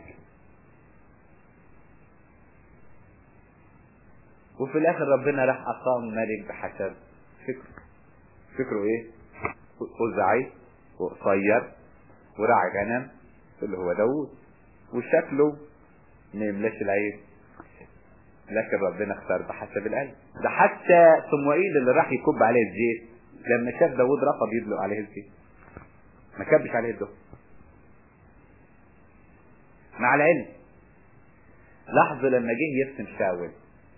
وفي الاخر ربنا راح اقام ملك بحسب فكره. فكره ايه؟ خزعي وقصير وراعي غنم اللي هو داوود، وشكله ما يملاش العين، لكن ربنا اختار بحسب القلب. ده حتى صموئيل اللي راح يكب عليه الزيت لما شاف داوود رفض يدلق عليه الزيت، ما كبش عليه الدهن. مع العلم لاحظوا لما جه يرسم شاول،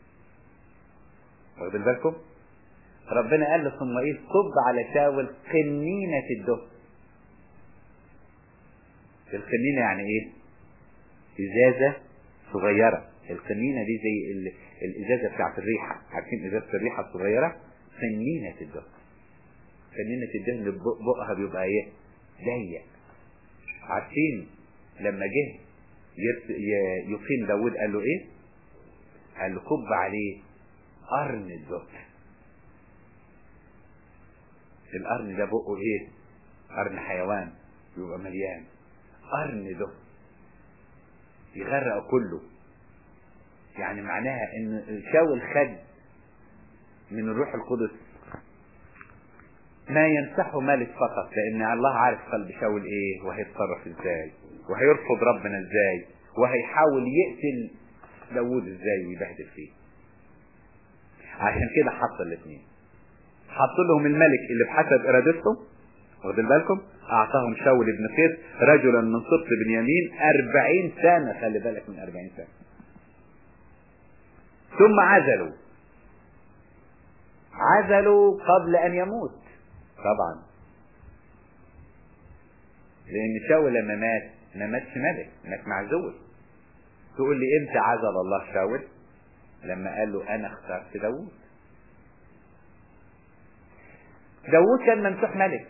واخدين بالكم؟ ربنا قال لصموئيل صب على شاول قنينة الدهن. القنينة يعني ايه؟ ازازة صغيرة. القنينة دي زي ال... الازازة بتاعت الريحة، عارفين ازازة الريحة الصغيرة؟ قنينة الدهن. قنينة الدهن بقها بيبقى ايه؟ ضيق. عارفين لما جه يرس... ي... يقيم داود قال له ايه؟ قال له كب عليه قرن الدهن. القرن ده بقه ايه؟ قرن حيوان بيبقى مليان. قرن دهن يغرق كله. يعني معناها ان شاول خد من الروح القدس ما ينسحه ملك فقط، لان الله عارف قلب شاول ايه، وهيتصرف ازاي، وهيرفض ربنا ازاي، وهيحاول يقتل داود ازاي ويبهدل فيه. عشان كده حط الاثنين، حط لهم الملك اللي بحسب ارادتهم، واخدين بالكم؟ اعطاهم شاول بن قيس رجلا من سبط بنيامين أربعين سنة، خلي بالك من أربعين سنة. ثم عزلوا عزلوا قبل ان يموت طبعا، لان شاول لما مات ما ماتش ملك، مات معزول. تقول لي امتى عزل الله شاول؟ لما قال له انا اخترت داوود. داوود كان ممسوح ملك،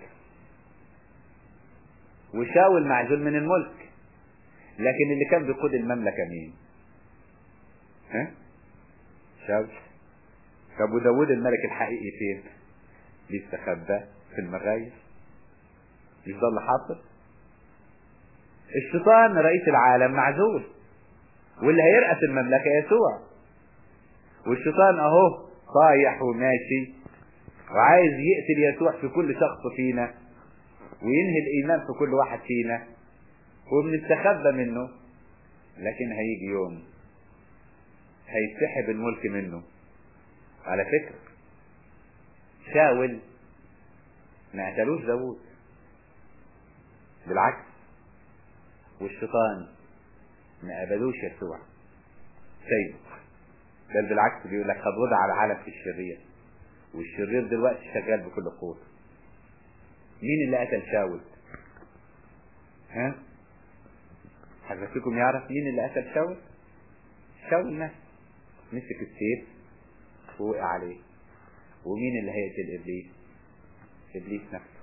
وشاول معزول من الملك، لكن اللي كان بيقود المملكة مين؟ ها؟ شاول. طب وداوود الملك الحقيقي فين؟ بيستخبى في المغاير، مش ده اللي حاصل؟ الشيطان رئيس العالم معزول، واللي هيرأس المملكة يسوع، والشيطان اهو طايح وماشي وعايز يقتل يسوع في كل شخص فينا، وينهي الايمان في كل واحد فينا، وبنستخبى منه. لكن هيجي يوم هيسحب الملك منه. على فكرة شاول ما قتلوش داوود، بالعكس، والشيطان ما قبلوش يسوع سيده، بل بالعكس بيقول لك قد وضع العالم في الشرير، والشرير دلوقتي شغال بكل قوة. مين اللي قتل شاول؟ ها؟ حد فيكم يعرف مين اللي قتل شاول؟ شاول نفسه مسك السيف ووقع عليه. ومين اللي هيقتل ابليس؟ ابليس نفسه،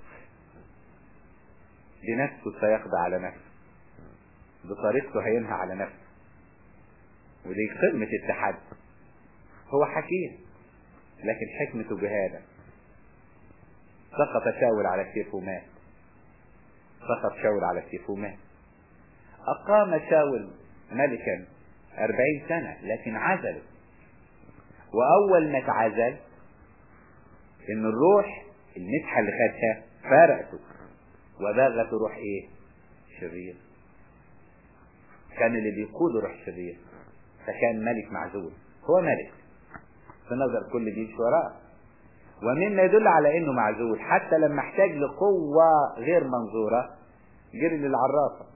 بنفسه سيقضي على نفسه، بطريقته هينهى على نفسه. ودي قمة التحدي. هو حكيم لكن حكمته جهادة. سقط شاول على السيف ومات. سقط شاول على السيف ومات. أقام شاول ملكا أربعين سنة لكن عزله. وأول ما اتعزل إن الروح المسحة اللي خدها فارقته وبغت روح إيه؟ شرير. كان اللي بيقود روح شرير، فكان ملك معزول. هو ملك في نظر كل بيمشي وراه، ومما يدل على انه معزول حتى لما احتاج لقوة غير منظورة جري للعرافة.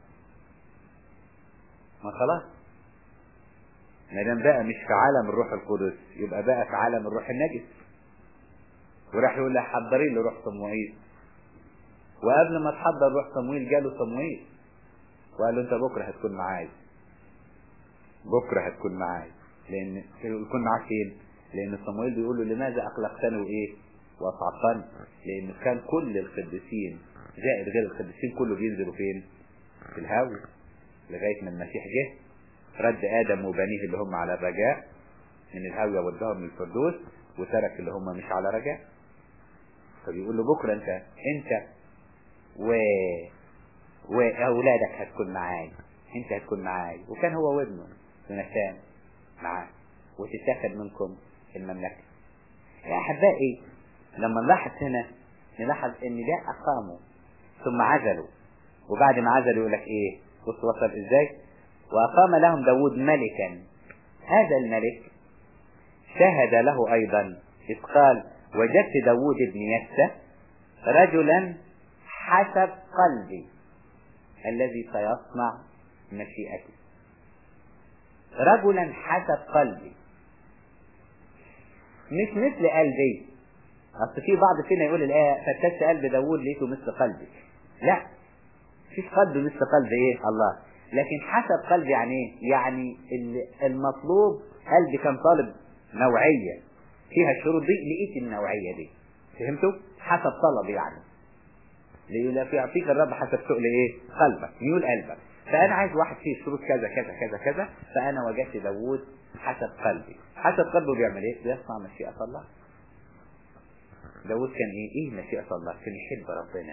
ما خلاص، ما دام بقى مش في عالم الروح القدس يبقى بقى في عالم الروح النجس. وراح يقول له حضري لي روح صموئيل، وقبل ما تحضر روح صمويل جاله صمويل وقال له انت بكرة هتكون معاي، بكرة هتكون معاي. لان يكون معاك فين؟ لان صمويل بيقول له لماذا اقلقتني وايه واصعقتني؟ لان كان كل القديسين زائد غير القديسين كله بينزلوا فين؟ في الهاوية، لغاية ما المسيح جه رد ادم وبنيه اللي هم على الرجاء من الهاوية ودهم للفردوس، وترك اللي هم مش على رجاء. فبيقول له بكرة انت انت و واولادك هتكون معاي، انت هتكون معاي. وكان هو وابنه يوناثان معاه، وتتاخد منكم المملكة. يا احبائي لما نلاحظ هنا نلاحظ ان ده اقاموا ثم عزلوا، وبعد ما عزلوا يقول لك ايه؟ بص وصل ازاي؟ واقام لهم داود ملكا. هذا الملك شهد له ايضا اذ قال وجدت داود ابن يسى رجلا حسب قلبي الذي سيصنع مشيئتي. رجلا حسب قلبي، مش مثل قلبي. اصل في بعض فينا يقول الايه فتشت قلب داود لقيته مثل قلبي. لا، مفيش قلب مثل قلب ايه الله، لكن حسب قلبي يعني ايه؟ يعني المطلوب قلبي كان طالب نوعيه فيها الشروط دي، لقيت النوعيه دي. فهمتوا؟ حسب طلبي يعني، ليقول في يعطيك الرب حسب سؤل ايه؟ قلبك، ميول قلبك. فانا عايز واحد فيه شروط كذا كذا كذا كذا، فانا وجدت داود حسب قلبي. حسب قلبه بيعمل ايه؟ بيصنع مشيئة الله. داود كان ايه؟ ايه مشيئة الله؟ كان يحب ربنا.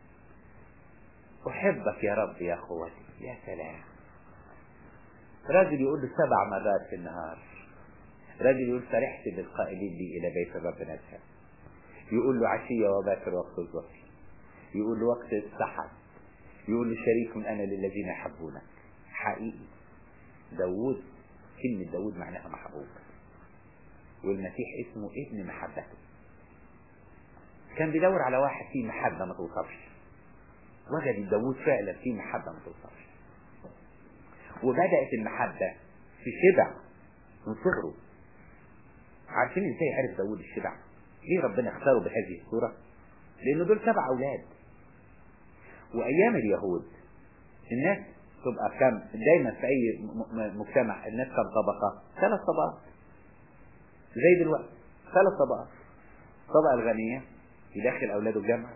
احبك يا رب يا اخوتي. يا سلام. راجل يقول له سبع مرات في النهار. راجل يقول فرحت بالقائلين لي الى بيت الرب نزها. يقول له عشية وباكر وقت الظهر. يقول له وقت السحر. يقول له شريك انا للذين يحبونك. حقيقي داود، كلمة داود معناها محبوب، والمسيح اسمه ابن محبته. كان بيدور على واحد فيه محبة ما توصفش، وجد داود فعلا فيه محبة ما توصفش. وبدأت المحبة في شبع من صغره. عارفين ازاي عرف داود الشبع؟ ليه ربنا اختاره بهذه الصورة؟ لأنه دول سبع أولاد. وأيام اليهود الناس تبقى كم دايما في أي مجتمع الناس كم طبقة؟ ثلاث طبقات زي دلوقتي، ثلاث طبقات. الطبقة الغنية يدخل أولاده الجامعة،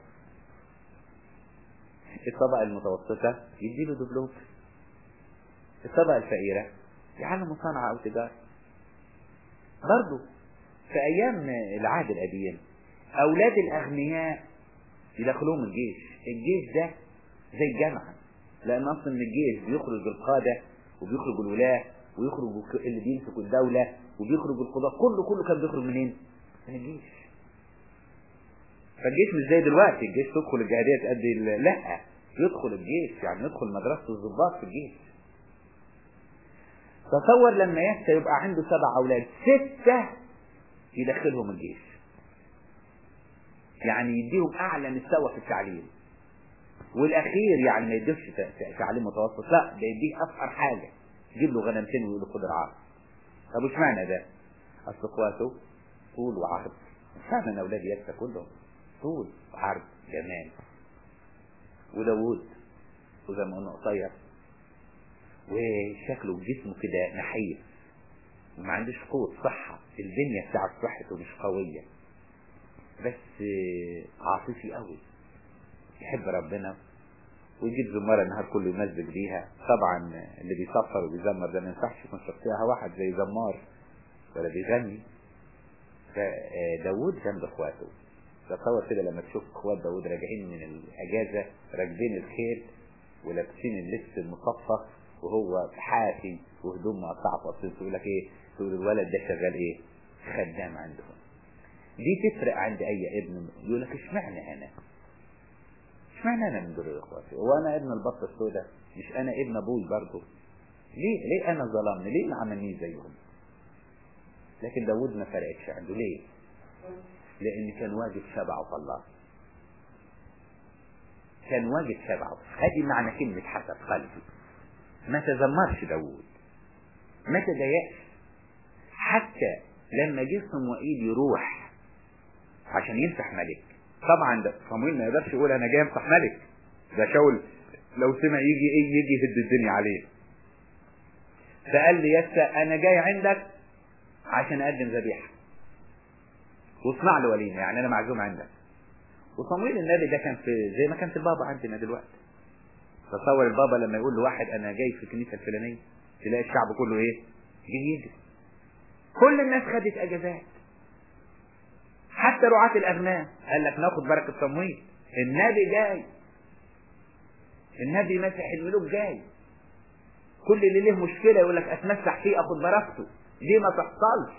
الطبقة المتوسطة يديله دبلوم، الطبقة الفقيرة يعلموا صنعة أو تجارة. برضو في أيام العهد القديم أولاد الأغنياء يدخلوهم الجيش. الجيش ده زي الجامعة، لأن أصلا من الجيش بيخرج القادة وبيخرج الولاة ويخرج اللي بيمسكوا الدولة وبيخرج القضاء، كله كله كان بيخرج منين؟ من الجيش. فالجيش مش زي دلوقتي الجيش تدخل الجهادية تأدي، لا، يدخل الجيش يعني يدخل مدرسة الضباط في الجيش. تصور لما يسا يبقى عنده سبع أولاد، ستة يدخلهم الجيش، يعني يديهم أعلى مستوى في التعليم، والأخير يعني ما يديهش تعليم متوسط، لا ده يديه أفقر حاجة، يجيب له غنمتين ويقول له خد رعاه. طب وش معنى ده؟ أصل إخواته طول وعرض، فعلا أولاد يسا كلهم طول وعرض جمال. وداود وزي ما قلنا قصير وشكله جسمه كده نحيف وما عندوش قوة صحة، البنية بتاعت صحته مش قوية، بس عاطفي قوي، يحب ربنا ويجيب زمارة النهار كله يمزج بيها. طبعا اللي بيصفر وبيزمر ده ما ينفعش يكون شخصيها واحد زي زمار ولا بيغني. فداود جنب اخواته. تصور كده لما تشوف اخوات داود راجعين من الاجازة راكبين الخيل ولابسين اللبس المصفى وهو حافي وهدوم مقطعه فاصل، تقول لك ايه؟ تقول الولد ده شغال ايه؟ خدام عندهم. دي تفرق عند اي ابن. يقول لك اشمعنى انا؟ اشمعنى انا من دول يا اخواتي؟ هو انا ابن البطه السوداء؟ مش انا ابن ابوي برضه؟ ليه ليه انا ظلمني؟ ليه ما عملنيش زيهم؟ لكن داود ما فرقتش عنده. ليه؟ لان كان واجد شبعه الله، كان واجد شبعه. هذه معنى كلمه حسب قلبي. ما تذمرش داود، ما تضايقش، حتى لما جه صموئيل يروح عشان يمسح ملك طبعا ده صمويل ما يقدرش يقول انا جاي امسح ملك، ده شاول لو سمع يجي ايه يجي يهد الدنيا عليه. فقال لي يسى انا جاي عندك عشان اقدم ذبيحه واصنع لي وليمه، يعني انا معزوم عندك. وصمويل النبي ده كان في زي ما كان في البابا عندنا دلوقتي. تصور البابا لما يقول لواحد انا جاي في الكنيسه الفلانيه، تلاقي الشعب كله ايه جه يجري. كل الناس خدت اجازات، حتى رعاة الاغنام قال لك ناخد بركه صمويل، النبي جاي، النبي مسح الملوك جاي. كل اللي له مشكله يقول لك اتمسح فيه اخد بركته، دي ما تحصلش.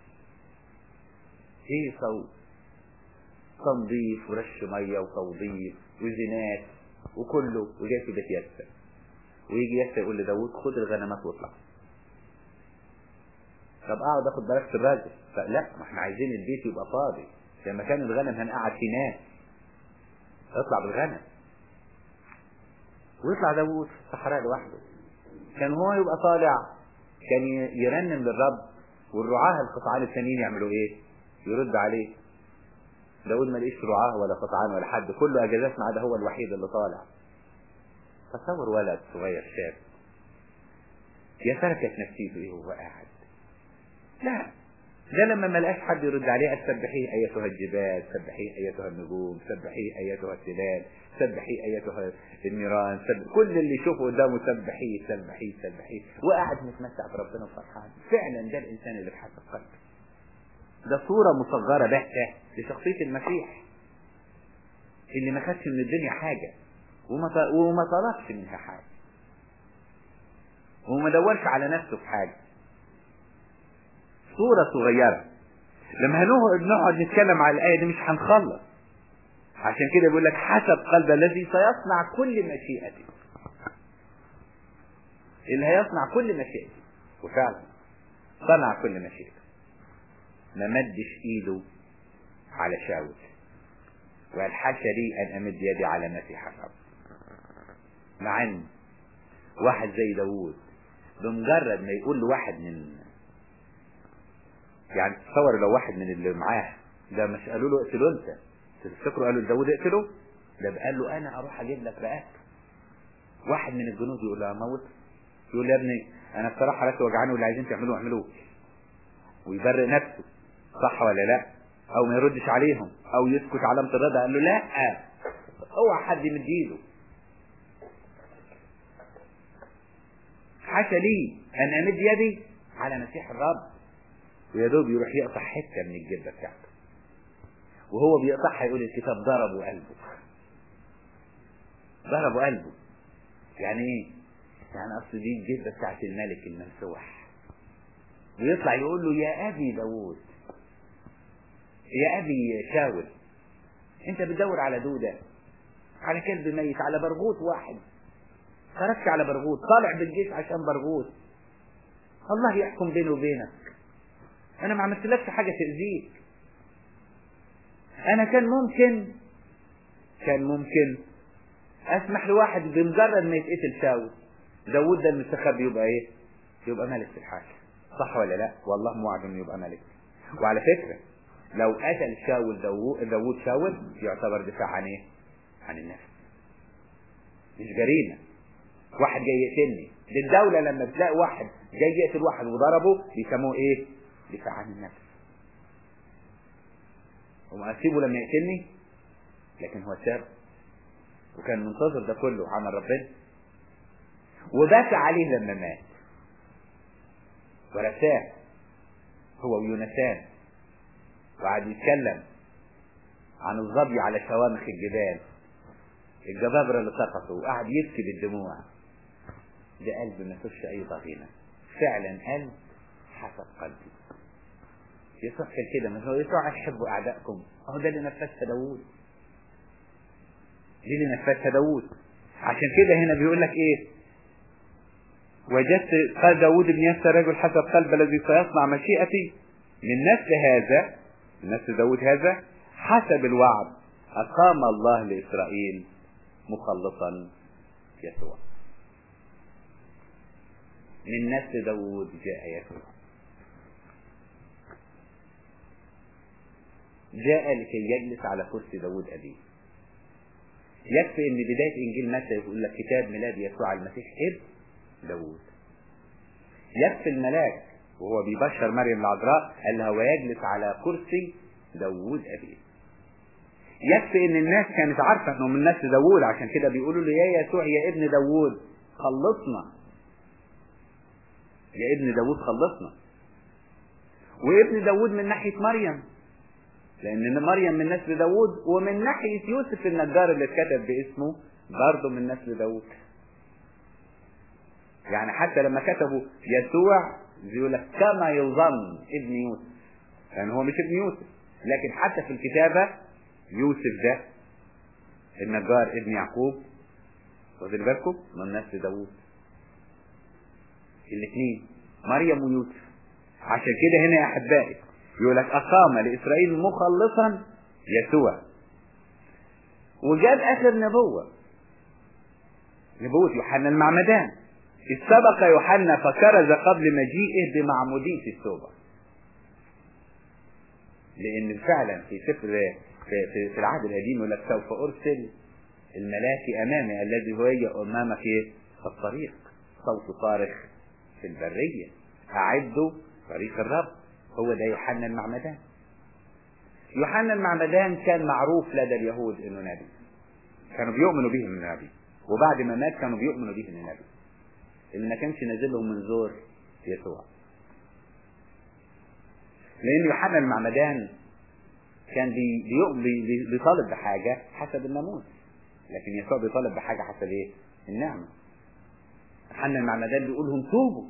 ايه صوت تنظيف ورش ميه وتوظيف وزينات وكله، وجاي في بيت يسى. ويجي يسى يقول لداود خد الغنمات واطلع. طب اقعد اخد بركه الراجل؟ لا، ما احنا عايزين البيت يبقى فاضي، لما كان الغنم هنقعد فيه ناس. اطلع بالغنم. ويطلع داود في الصحراء لوحده. كان هو يبقى طالع كان يرنم للرب، والرعاه القطعان الثانيين يعملوا ايه؟ يرد عليه. داود ما لقيش رعاه ولا قطعان ولا حد، كله اجازات ما عدا هو الوحيد اللي طالع. تصور ولد صغير شاب، يا ترى كانت نفسيته ايه وهو قاعد؟ لا، ده لما ما لقاش حد يرد عليه سبحيه ايتها الجبال، سبحيه ايتها النجوم، سبحيه ايتها التلال، سبحيه ايتها النيران، سبح. كل اللي يشوفه قدامه سبحيه سبحيه سبحيه، وقاعد متمتع بربنا وفرحان. فعلا ده الانسان اللي بحسب قلبه. ده صورة مصغرة بحتة لشخصية المسيح اللي ما خدش من الدنيا حاجة وما وما طلبش منها حاجة وما دورش على نفسه في حاجة. صورة صغيرة. لما هنقعد نتكلم على الآية دي مش هنخلص. عشان كده بيقول لك حسب قلب الذي سيصنع كل مشيئته، اللي هيصنع كل مشيئته. وفعلا صنع كل مشيئته، ما مدش ايده على شاول وقال حاشا لي ان امد يدي على مسيح الرب. مع ان واحد زي داوود بمجرد ما يقول له واحد من، يعني تصور لو واحد من اللي معاه ده مش قالوا له اقتله انت، تفتكروا قالوا لداوود اقتله؟ ده قال له انا اروح اجيب لك رقبته. واحد من الجنود يقول له اموت؟ يقول له يا ابني انا بصراحه راسي وجعاني واللي عايزين تعملوه اعملوه، ويبرئ نفسه. صح ولا لا؟ او ما يردش عليهم او يسكت علامه الرضا. قال له لا، اوعى حد يمد ايده. حاشا لي ان امد يدي على مسيح الرب. ويا دوب يروح يقطع حته من الجبه بتاعته، وهو بيقطعها يقول الكتاب ضربوا قلبه. ضربوا قلبه يعني ايه؟ يعني اصل دي الجبه بتاعت الملك الممسوح. ويطلع يقول له يا ابي داوود، يا ابي شاول، انت بتدور على دودة، على كلب ميت، على برغوث واحد. خرجت على برغوث، طالع بالجيش عشان برغوث. الله يحكم بيني وبينك، انا ما عملتلكش حاجة تأذيك. انا كان ممكن كان ممكن اسمح لواحد بمجرد ما يتقتل شاول. داود ده المستخبي يبقى ايه؟ يبقى ملك في الحاكم. صح ولا لا؟ والله موعد انه يبقى ملك. وعلى فكرة لو قتل شاول داود شاول يعتبر دفاع عن ايه؟ عن النفس، مش جريمة. واحد جاي يقتلني، دي الدولة لما بتلاقي واحد جاي يقتل واحد وضربه بيسموه ايه؟ دفاع عن النفس. وما اسيبه لما يقتلني، لكن هو ساب وكان منتظر ده كله عمل ربنا، وبكى عليه لما مات ورثاه هو ويونسان، وقعد يتكلم عن الظبي على شوامخ الجبال، الجبابرة اللي سقطوا، وقعد يبكي بالدموع. ده قلب ما فيش اي ضغينة، فعلا قلب حسب قلبي. يصح كده، ما هو يسوع احبوا اعدائكم، اهو ده اللي نفذها داوود، دي اللي نفذها داوود. عشان كده هنا بيقول لك ايه؟ وجدت قال داوود بن يسى رجل حسب قلب الذي سيصنع مشيئتي من نسل هذا، من نسل داوود هذا حسب الوعد أقام الله لإسرائيل مخلصا يسوع. من نسل داوود جاء يسوع. جاء لكي يجلس على كرسي داود أبيه. يكفي ان بداية انجيل متى يقول لك كتاب ميلاد يسوع المسيح ابن داود. يكفي الملاك وهو بيبشر مريم العذراء قال لها ويجلس على كرسي داود أبيه. يكفي ان الناس كانت عارفة انه من نسل داود، عشان كده بيقولوا له يا يسوع يا ابن داود خلصنا، يا ابن داود خلصنا. وابن داود من ناحية مريم، لان مريم من نسل داود، ومن ناحية يوسف النجار اللي اتكتب باسمه برضه من نسل داود. يعني حتى لما كتبوا يسوع يقول لك كما يظن ابن يوسف، يعني هو مش ابن يوسف، لكن حتى في الكتابة يوسف ده النجار ابن يعقوب، واخدين بالكم، من نسل داود. الاثنين مريم ويوسف. عشان كده هنا يا احبائي يقول لك اقام لاسرائيل مخلصا يسوع. وجاب اخر نبوة، نبوة يوحنا المعمدان. إذ سبق يوحنا فكرز قبل مجيئه بمعمودية التوبة. لأن فعلا في سفر في, في, في العهد القديم يقول لك سوف أرسل الملاك أمامي الذي هو أمامك في الطريق، صوت صارخ في البرية أعدوا طريق الرب. هو ده يوحنا المعمدان. يوحنا المعمدان كان معروف لدى اليهود إنه نبي، كانوا بيؤمنوا به من نبي، وبعد ما مات كانوا بيؤمنوا به من نبي، اللي ما كانش نازل لهم منظور يسوع. لأن يوحنا المعمدان كان بي بي بيطالب بحاجة حسب الناموس، لكن يسوع بيطالب بحاجة حسب ايه؟ النعمة. يوحنا المعمدان بيقول لهم توبوا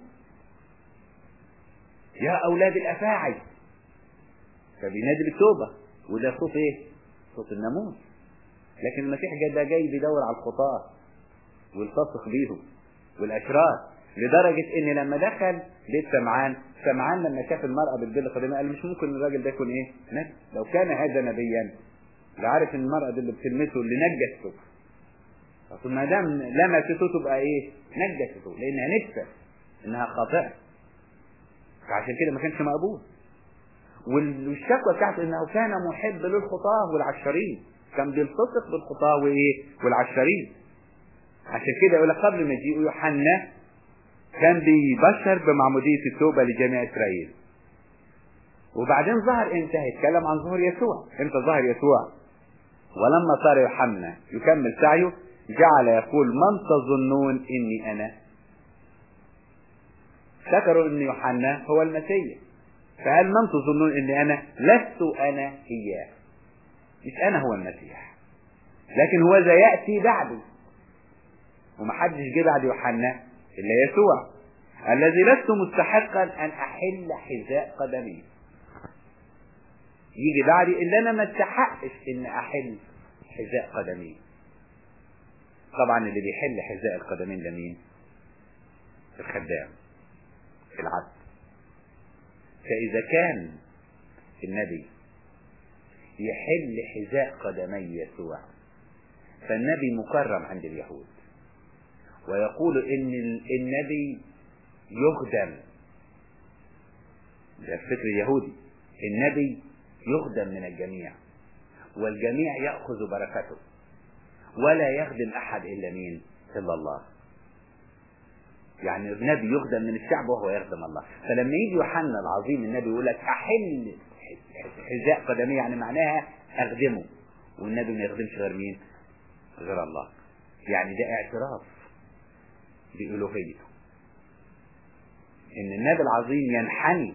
يا أولاد الأفاعي، فبينادي بالتوبة، وده صوت ايه؟ صوت الناموس. لكن المسيح جاي ده جاي بيدور على الخطاة ويلتصق بيهم والأشرار، لدرجة ان لما دخل بيت سمعان، سمعان لما شاف المرأة بالبل القديمة قال مش ممكن الراجل ده يكون ايه؟ نبي. لو كان هذا نبيا لعارف ان المرأة دي اللي بتلمسه اللي نجسته، فقل ما دام لمسته تبقى ايه؟ نجسته، لانها نجسة، انها خاطئة، فعشان كده ما كانش مقبول. والشكوى بتاعته انه كان محب للخطاة والعشرين، كان بيلتصق بالخطاة وايه؟ والعشرين. عشان كده يقول لك قبل مجيء يوحنا كان بيبشر بمعمودية التوبة لجميع إسرائيل. وبعدين ظهر امتى؟ هيتكلم عن ظهور يسوع. امتى ظهر يسوع؟ ولما صار يوحنا يكمل سعيه جعل يقول من تظنون اني انا؟ فكروا ان يوحنا هو المسيح، فقال من تظنون اني انا؟ لست انا اياه، مش انا هو المسيح، لكن هو ذا يأتي بعدي، ومحدش جه بعد يوحنا إلا يسوع الذي لست مستحقا أن أحل حذاء قدمي. يجي بعدي إلا أنا ما استحقش إن أحل حذاء قدمي. طبعا اللي بيحل حذاء القدمين ده مين؟ الخدام، العبد. فإذا كان النبي يحل حذاء قدمي يسوع، فالنبي مكرم عند اليهود، ويقول ان النبي يخدم. ده الفكر اليهودي، النبي يخدم من الجميع، والجميع يأخذ بركته، ولا يخدم احد الا مين؟ الا الله. يعني النبي يخدم من الشعب وهو يخدم الله. فلما يجي يوحنا العظيم النبي يقول لك احل حذاء قدمي، يعني معناها اخدمه، والنبي ما يخدمش غير مين؟ غير الله. يعني ده اعتراف بألوهيته، ان النبي العظيم ينحني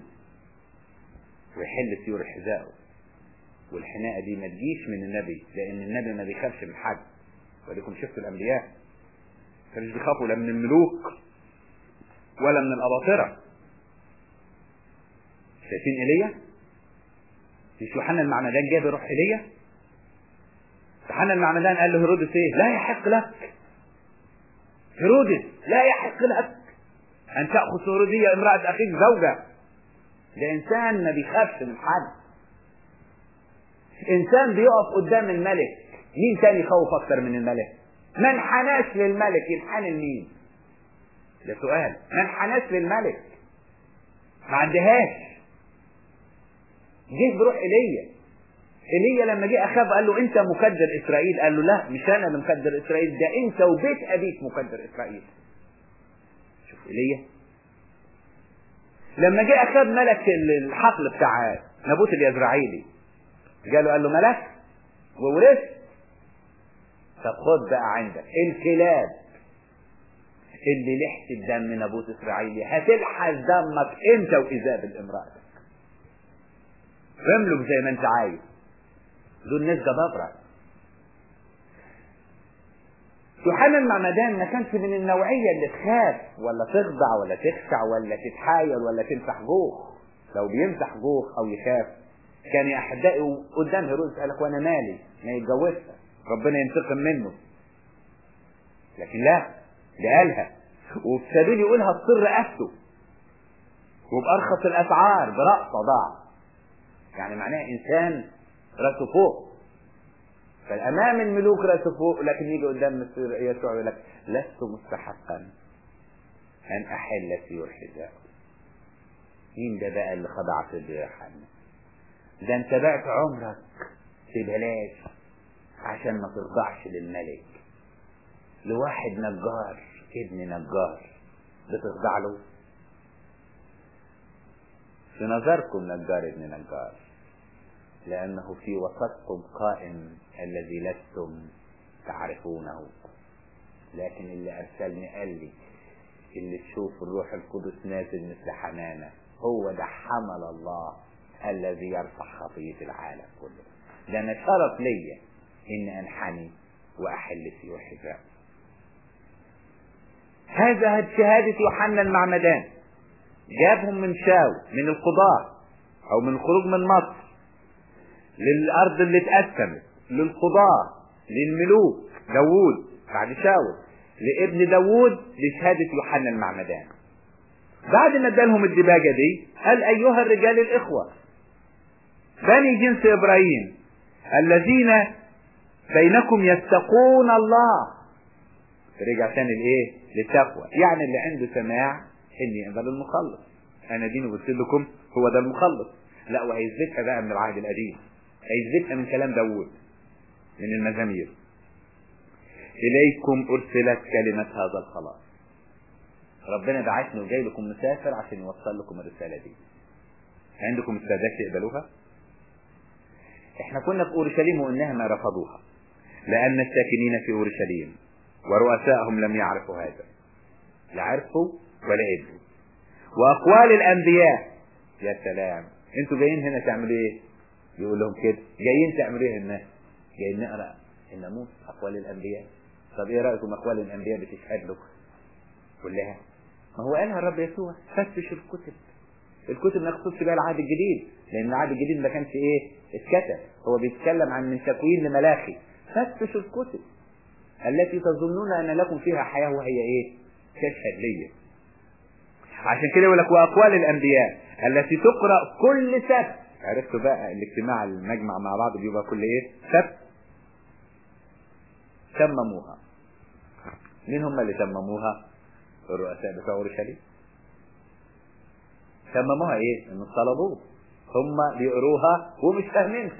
ويحل سيور حذائه. والحناءة دي ما تجيش من النبي، لان النبي ما بيخافش من حد. ولكم شفتوا الانبياء كانوا بيخافوا لا من الملوك ولا من الاباطرة. شايفين ايليا؟ مش يوحنا المعمدان جاب يروح ايليا؟ يوحنا المعمدان قال له هيرودس ايه؟ لا يحق لك هيرودس، لا يحق لك ان تأخذ هيرودية امرأة اخيك زوجة. ده انسان ما بيخافش من حد، انسان بيقف قدام الملك. مين تاني يخوف اكتر من الملك؟ من حناش للملك ينحني لمين؟ ده سؤال. من حناش للملك؟ ما عندهاش. جه بروح ايليا. ايليا لما جه اخاب قال له انت مكدر اسرائيل، قال له لا مش انا اللي مكدر اسرائيل، ده انت وبيت ابيك مكدر اسرائيل. شوف ايليا لما جه اخاب ملك الحقل بتاع نبوت اليزرعيلي قال له قال له ملك وورثت، طب خد بقى عندك الكلاب اللي لحت الدم نبوت اسرائيلي هتلحس دمك انت وايزابل امرأتك، املك زي ما انت عايز. دول ناس جبابرة. يوحنا المعمدان ما كانش من النوعية اللي تخاف ولا تخضع ولا تخشع ولا تتحايل ولا تمسح جوخ. لو بيمسح جوخ او يخاف كان يا احبائي قدام هيرودس قال لك وانا مالي ما يتجوزها ربنا ينتقم منه، لكن لا ده قالها وفي سبيل يقولها بسر رقبته وبأرخص الاسعار برأسه ضاع، يعني معناه انسان راسه فوق. فالامام الملوك راسه فوق، لكن يجي قدام يسوع يقول لك لست مستحقا ان احل في الحذاء. مين ده بقى اللي خضع في يوحنا؟ ده انت بعت عمرك ببلاش عشان ما ترضعش للملك، لواحد نجار ابن نجار بتخضع له؟ في نظركم نجار ابن نجار، لأنه في وسطكم قائم الذي لستم تعرفونه، لكن اللي أرسلني قال لي اللي تشوف الروح القدس نازل مثل حمامة هو ده حمل الله الذي يرفع خطية العالم كله. ده أنا شرف ليا إن أنحني وأحل في وحذاء. هذا شهادة يوحنا المعمدان، جابهم من شاو من القضاء أو من الخروج من مصر للأرض اللي اتقسمت للقضاء للملوك داوود بعد شاول لابن داوود لشهادة يوحنا المعمدان. بعد ما ادالهم الدباجة دي قال أيها الرجال الإخوة بني جنس إبراهيم الذين بينكم يتقون الله. رجع تاني لإيه؟ للتقوى، يعني اللي عنده سماع إني يقبل المخلص. أنا ديني قلت لكم هو ده المخلص، لا وهيثبتها بقى من العهد القديم، هيثبتها من كلام داوود من المزامير. إليكم أرسلت كلمة هذا الخلاص. ربنا بعتني وجاي لكم مسافر عشان يوصل لكم الرسالة دي. عندكم السادات يقبلوها؟ احنا كنا في أورشليم وإنها ما رفضوها، لأن الساكنين في أورشليم ورؤسائهم لم يعرفوا هذا، لا عرفوا ولا قبلوا. وأقوال الأنبياء، يا سلام انتوا جايين هنا تعملوا ايه؟ يقول لهم كده جايين تعملوا ايه الناس؟ جايين نقرأ الناموس أقوال الأنبياء. طب ايه رأيكم أقوال الأنبياء بتشهد له كلها؟ ما هو قالها الرب يسوع فتش الكتب. الكتب ما يخصصش بقى العهد الجديد، لأن العهد الجديد ما كانش ايه اتكتب، هو بيتكلم عن من تكوين لملاخي. فتش الكتب التي تظنون أن لكم فيها حياة وهي ايه؟ تشهد لي. عشان كده يقول لك وأقوال الأنبياء التي تقرأ كل سبت. عرفتوا بقى الاجتماع المجمع مع بعض بيبقى كل ايه؟ سبت. تمموها. مين هم اللي تمموها؟ الرؤساء بتوع اورشليم. تمموها ايه؟ ان طلبوه، هم بيقروها ومش فاهمينها.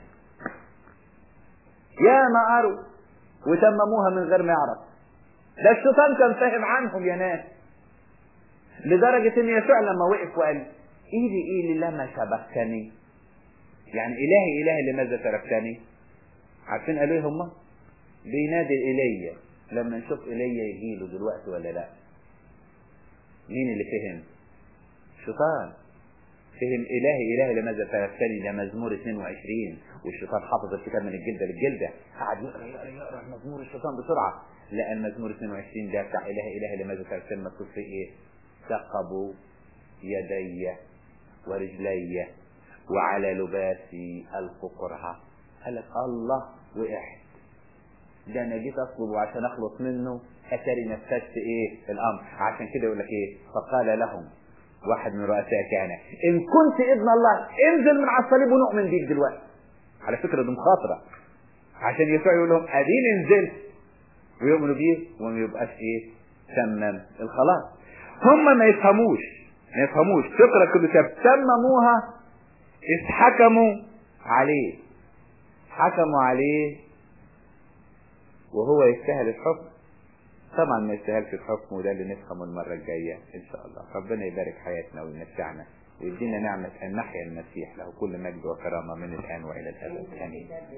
يا ما قروا وتمموها من غير ما يعرف. ده الشيطان كان فاهم عنهم يا ناس، لدرجة ان يسوع لما وقف وقال ايدي ايه لما شبكتني، يعني الهي الهي لماذا تركتني؟ عارفين قالوا ايه هم؟ بينادي ايليا. لما نشوف ايليا يجيله دلوقتي ولا لا؟ مين اللي فهم؟ الشيطان فهم الهي الهي لماذا تركتني، ده مزمور اثنين وعشرين، والشيطان حافظ الكتاب من الجلده للجلده، قعد يقرا يقرا يقرا مزمور الشيطان بسرعه، لقى المزمور اثنين وعشرين ده بتاع الهي الهي لماذا تركتني مكتوب فيه ايه؟ ثقبوا يدي ورجلي وعلى لباسي ألقوا قرعة. قال لك الله وقعت، ده انا جيت اطلبه عشان اخلص منه اتاري نفذت ايه الامر. عشان كده يقول لك ايه؟ فقال لهم واحد من رؤساء كهنة ان كنت ابن الله انزل من على الصليب ونؤمن بيك دلوقتي. على فكرة دي مخاطرة، عشان يسوع يقول لهم ادين انزل ويؤمنوا بيه وما يبقاش ايه تمم الخلاص. هم ما يفهموش ما يفهموش تقرأ كل كتاب. تمموها إذ حكموا عليه حكموا عليه وهو يستاهل الحكم؟ طبعا ما يستاهلش الحكم، وده اللي نفهمه المرة الجاية ان شاء الله. ربنا يبارك حياتنا ويمتعنا ويدينا نعمة ان نحيا المسيح، له كل مجد وكرامة من الآن وإلى الأبد. آمين.